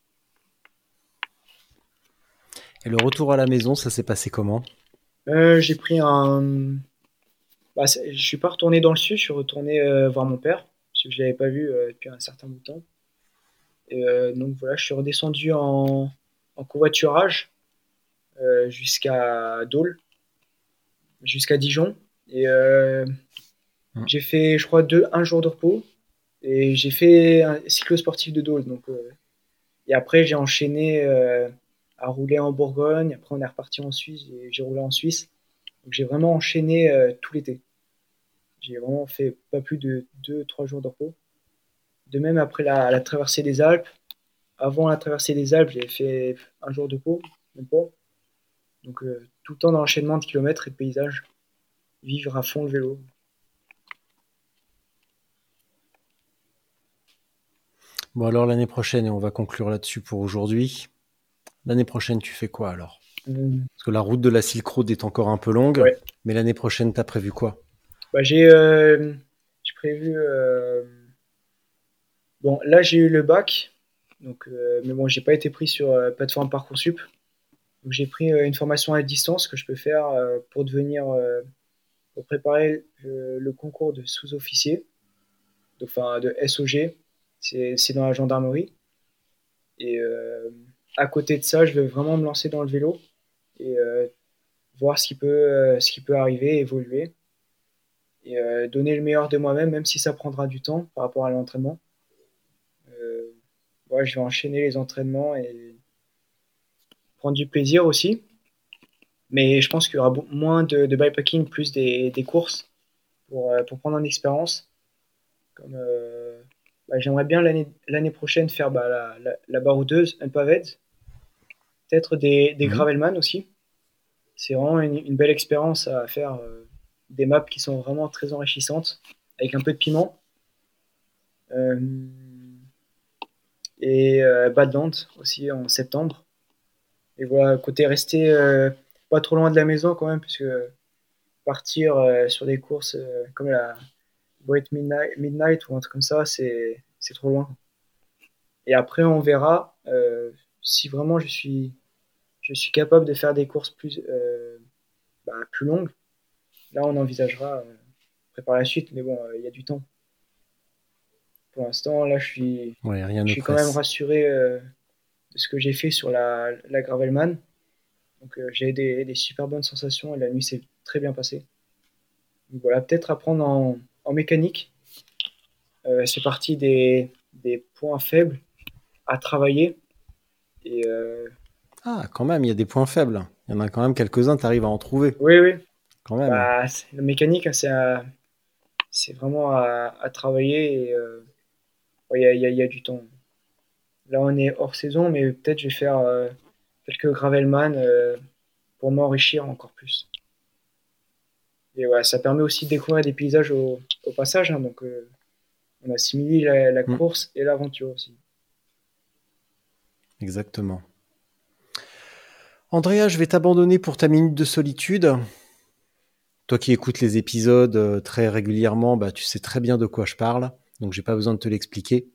Et le retour à la maison, ça s'est passé comment? Euh, j'ai pris un. Bah, c'est- je suis pas retourné dans le sud, je suis retourné euh, voir mon père, parce que je l'avais pas vu euh, depuis un certain bout de temps. Et, euh, donc voilà, je suis redescendu en, en covoiturage euh, jusqu'à Dole, jusqu'à Dijon. Et euh, Hum. j'ai fait, je crois, deux, un jour de repos. Et j'ai fait un cyclo-sportif de Dole. Donc, euh, et après, j'ai enchaîné euh, à rouler en Bourgogne. Après, on est reparti en Suisse. et J'ai roulé en Suisse. Donc, j'ai vraiment enchaîné euh, tout l'été. J'ai vraiment fait pas plus de deux trois jours de repos. De même, après la, la traversée des Alpes, avant la traversée des Alpes, j'ai fait un jour de repos, même pas. Donc, euh, tout le temps dans l'enchaînement de kilomètres et de paysages. Vivre à fond le vélo. Bon, alors l'année prochaine, et on va conclure là-dessus pour aujourd'hui. L'année prochaine, tu fais quoi alors? Hum, Parce que la route de la Silk Road est encore un peu longue, ouais. mais l'année prochaine, t'as prévu quoi? Bah, j'ai euh, j'ai prévu. euh, Bon, là, j'ai eu le bac. Donc, euh, mais bon, j'ai pas été pris sur euh, plateforme Parcoursup. Donc, j'ai pris euh, une formation à distance que je peux faire euh, pour devenir, euh, pour préparer euh, le concours de sous-officier, donc, enfin de S O G. C'est c'est dans la gendarmerie. Et euh, à côté de ça, je vais vraiment me lancer dans le vélo et euh, voir ce qui peut, euh, ce qui peut arriver, évoluer et euh, donner le meilleur de moi-même, même si ça prendra du temps par rapport à l'entraînement. Euh, ouais, je vais enchaîner les entraînements et prendre du plaisir aussi. Mais je pense qu'il y aura beau- moins de, de bikepacking, plus des, des courses pour, euh, pour prendre en expérience. Comme, euh, bah, j'aimerais bien l'année l'année prochaine faire bah, la, la, la baroudeuse, Unpaved, peut-être des, des Mhm. gravelman aussi. C'est vraiment une, une belle expérience à faire, euh, des maps qui sont vraiment très enrichissantes, avec un peu de piment. Euh, et euh, Badland aussi en septembre. Et voilà, côté rester euh, pas trop loin de la maison quand même, puisque partir euh, sur des courses euh, comme la Great Midnight, Midnight ou un truc comme ça, c'est c'est trop loin. Et après, on verra euh, si vraiment je suis, je suis capable de faire des courses plus, euh, bah, plus longues. Là, on envisagera euh, après par la suite, mais bon, il euh, y a du temps. Pour l'instant, là, je suis, Ouais, rien je ne suis quand même presse. rassuré euh, de ce que j'ai fait sur la, la Gravelman. Donc, euh, j'ai des, des super bonnes sensations et la nuit s'est très bien passée. Donc, voilà, peut-être apprendre en, en mécanique. Euh, c'est parti des, des points faibles à travailler. Et euh, Ah, quand même, il y a des points faibles. Il y en a quand même quelques-uns, tu arrives à en trouver. oui, oui, Quand même. bah, c'est- la mécanique, hein, c'est à- c'est vraiment à, à travailler. Et euh, ouais, il y a, il y a- il y a du temps. Là, on est hors saison, mais peut-être je vais faire euh, quelques gravelman euh, pour m'enrichir encore plus. Et ouais, ça permet aussi de découvrir des paysages au, au passage. Hein, donc, euh, on assimile la, la Mm, course et l'aventure aussi. exactement. Andrea, je vais t'abandonner pour ta minute de solitude. Toi qui écoutes les épisodes euh, très régulièrement, bah, tu sais très bien de quoi je parle, donc j'ai pas besoin de te l'expliquer.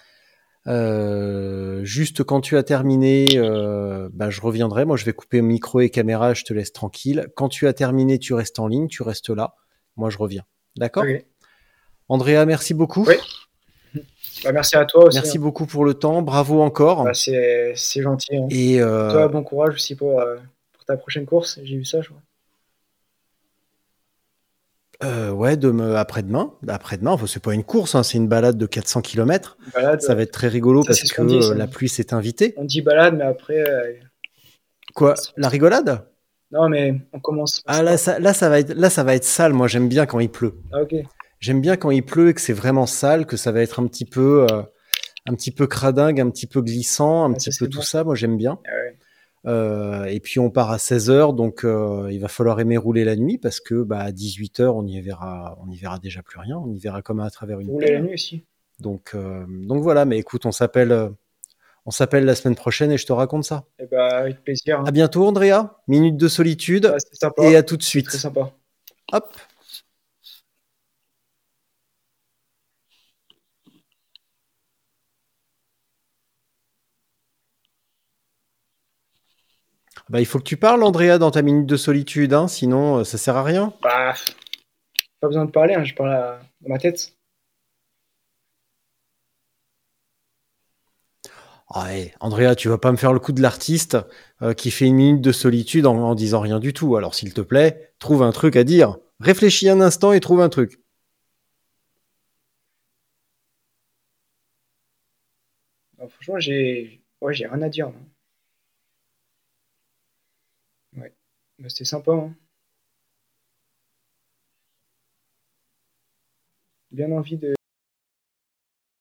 Euh, juste quand tu as terminé, euh, bah, je reviendrai. Moi, je vais couper micro et caméra, je te laisse tranquille. Quand tu as terminé, tu restes en ligne, tu restes là. Moi, je reviens. D'accord? Ok. Andrea, merci beaucoup. Oui. Bah, merci à toi aussi. Merci Hein. beaucoup pour le temps. Bravo encore. Bah, c'est c'est gentil. Hein. Et Et euh, toi, bon courage aussi pour, euh, pour ta prochaine course. J'ai vu ça, je crois. euh, ouais, demain, après-demain. Après-demain, enfin, c'est pas une course, hein, c'est une balade de quatre cents kilomètres. Une balade, Ça euh, va être très rigolo ça, parce c'est ce que qu'on dit. euh, Ça. la pluie s'est invitée. On dit balade, mais après, euh, Quoi? ça se La transforme. rigolade? Non, mais on commence. Ah là ça, là ça va être là ça va être sale. Moi j'aime bien quand il pleut. Ah, ok. J'aime bien quand il pleut et que c'est vraiment sale, que ça va être un petit peu euh, un petit peu cradingue, un petit peu glissant, un Ah, petit ça, peu c'est tout bon. ça. Moi j'aime bien. Ah ouais. Euh, et puis on part à seize heures, donc euh, il va falloir aimer rouler la nuit parce que bah à dix-huit heures on y verra on y verra déjà plus rien. On y verra comme à travers une Vous voulez la paire. nuit aussi? Donc euh, donc voilà. Mais écoute, on s'appelle euh, on s'appelle la semaine prochaine et je te raconte ça. Eh bah, avec plaisir. Hein. À bientôt, Andrea. Minute de Ah, solitude c'est sympa. et à tout de C'est très suite. sympa. Hop. Bah, il faut que tu parles, Andrea, dans ta minute de solitude, hein, sinon euh, ça sert à rien. Bah, pas besoin de parler, hein, je parle à... dans ma tête. Ah ouais, Andrea, tu vas pas me faire le coup de l'artiste euh, qui fait une minute de solitude en, en disant rien du tout. Alors, s'il te plaît, trouve un truc à dire. Réfléchis un instant et trouve un truc. Alors, franchement, j'ai ouais, j'ai rien à dire. Là. Ouais. Bah, c'était sympa. Hein. Bien envie de.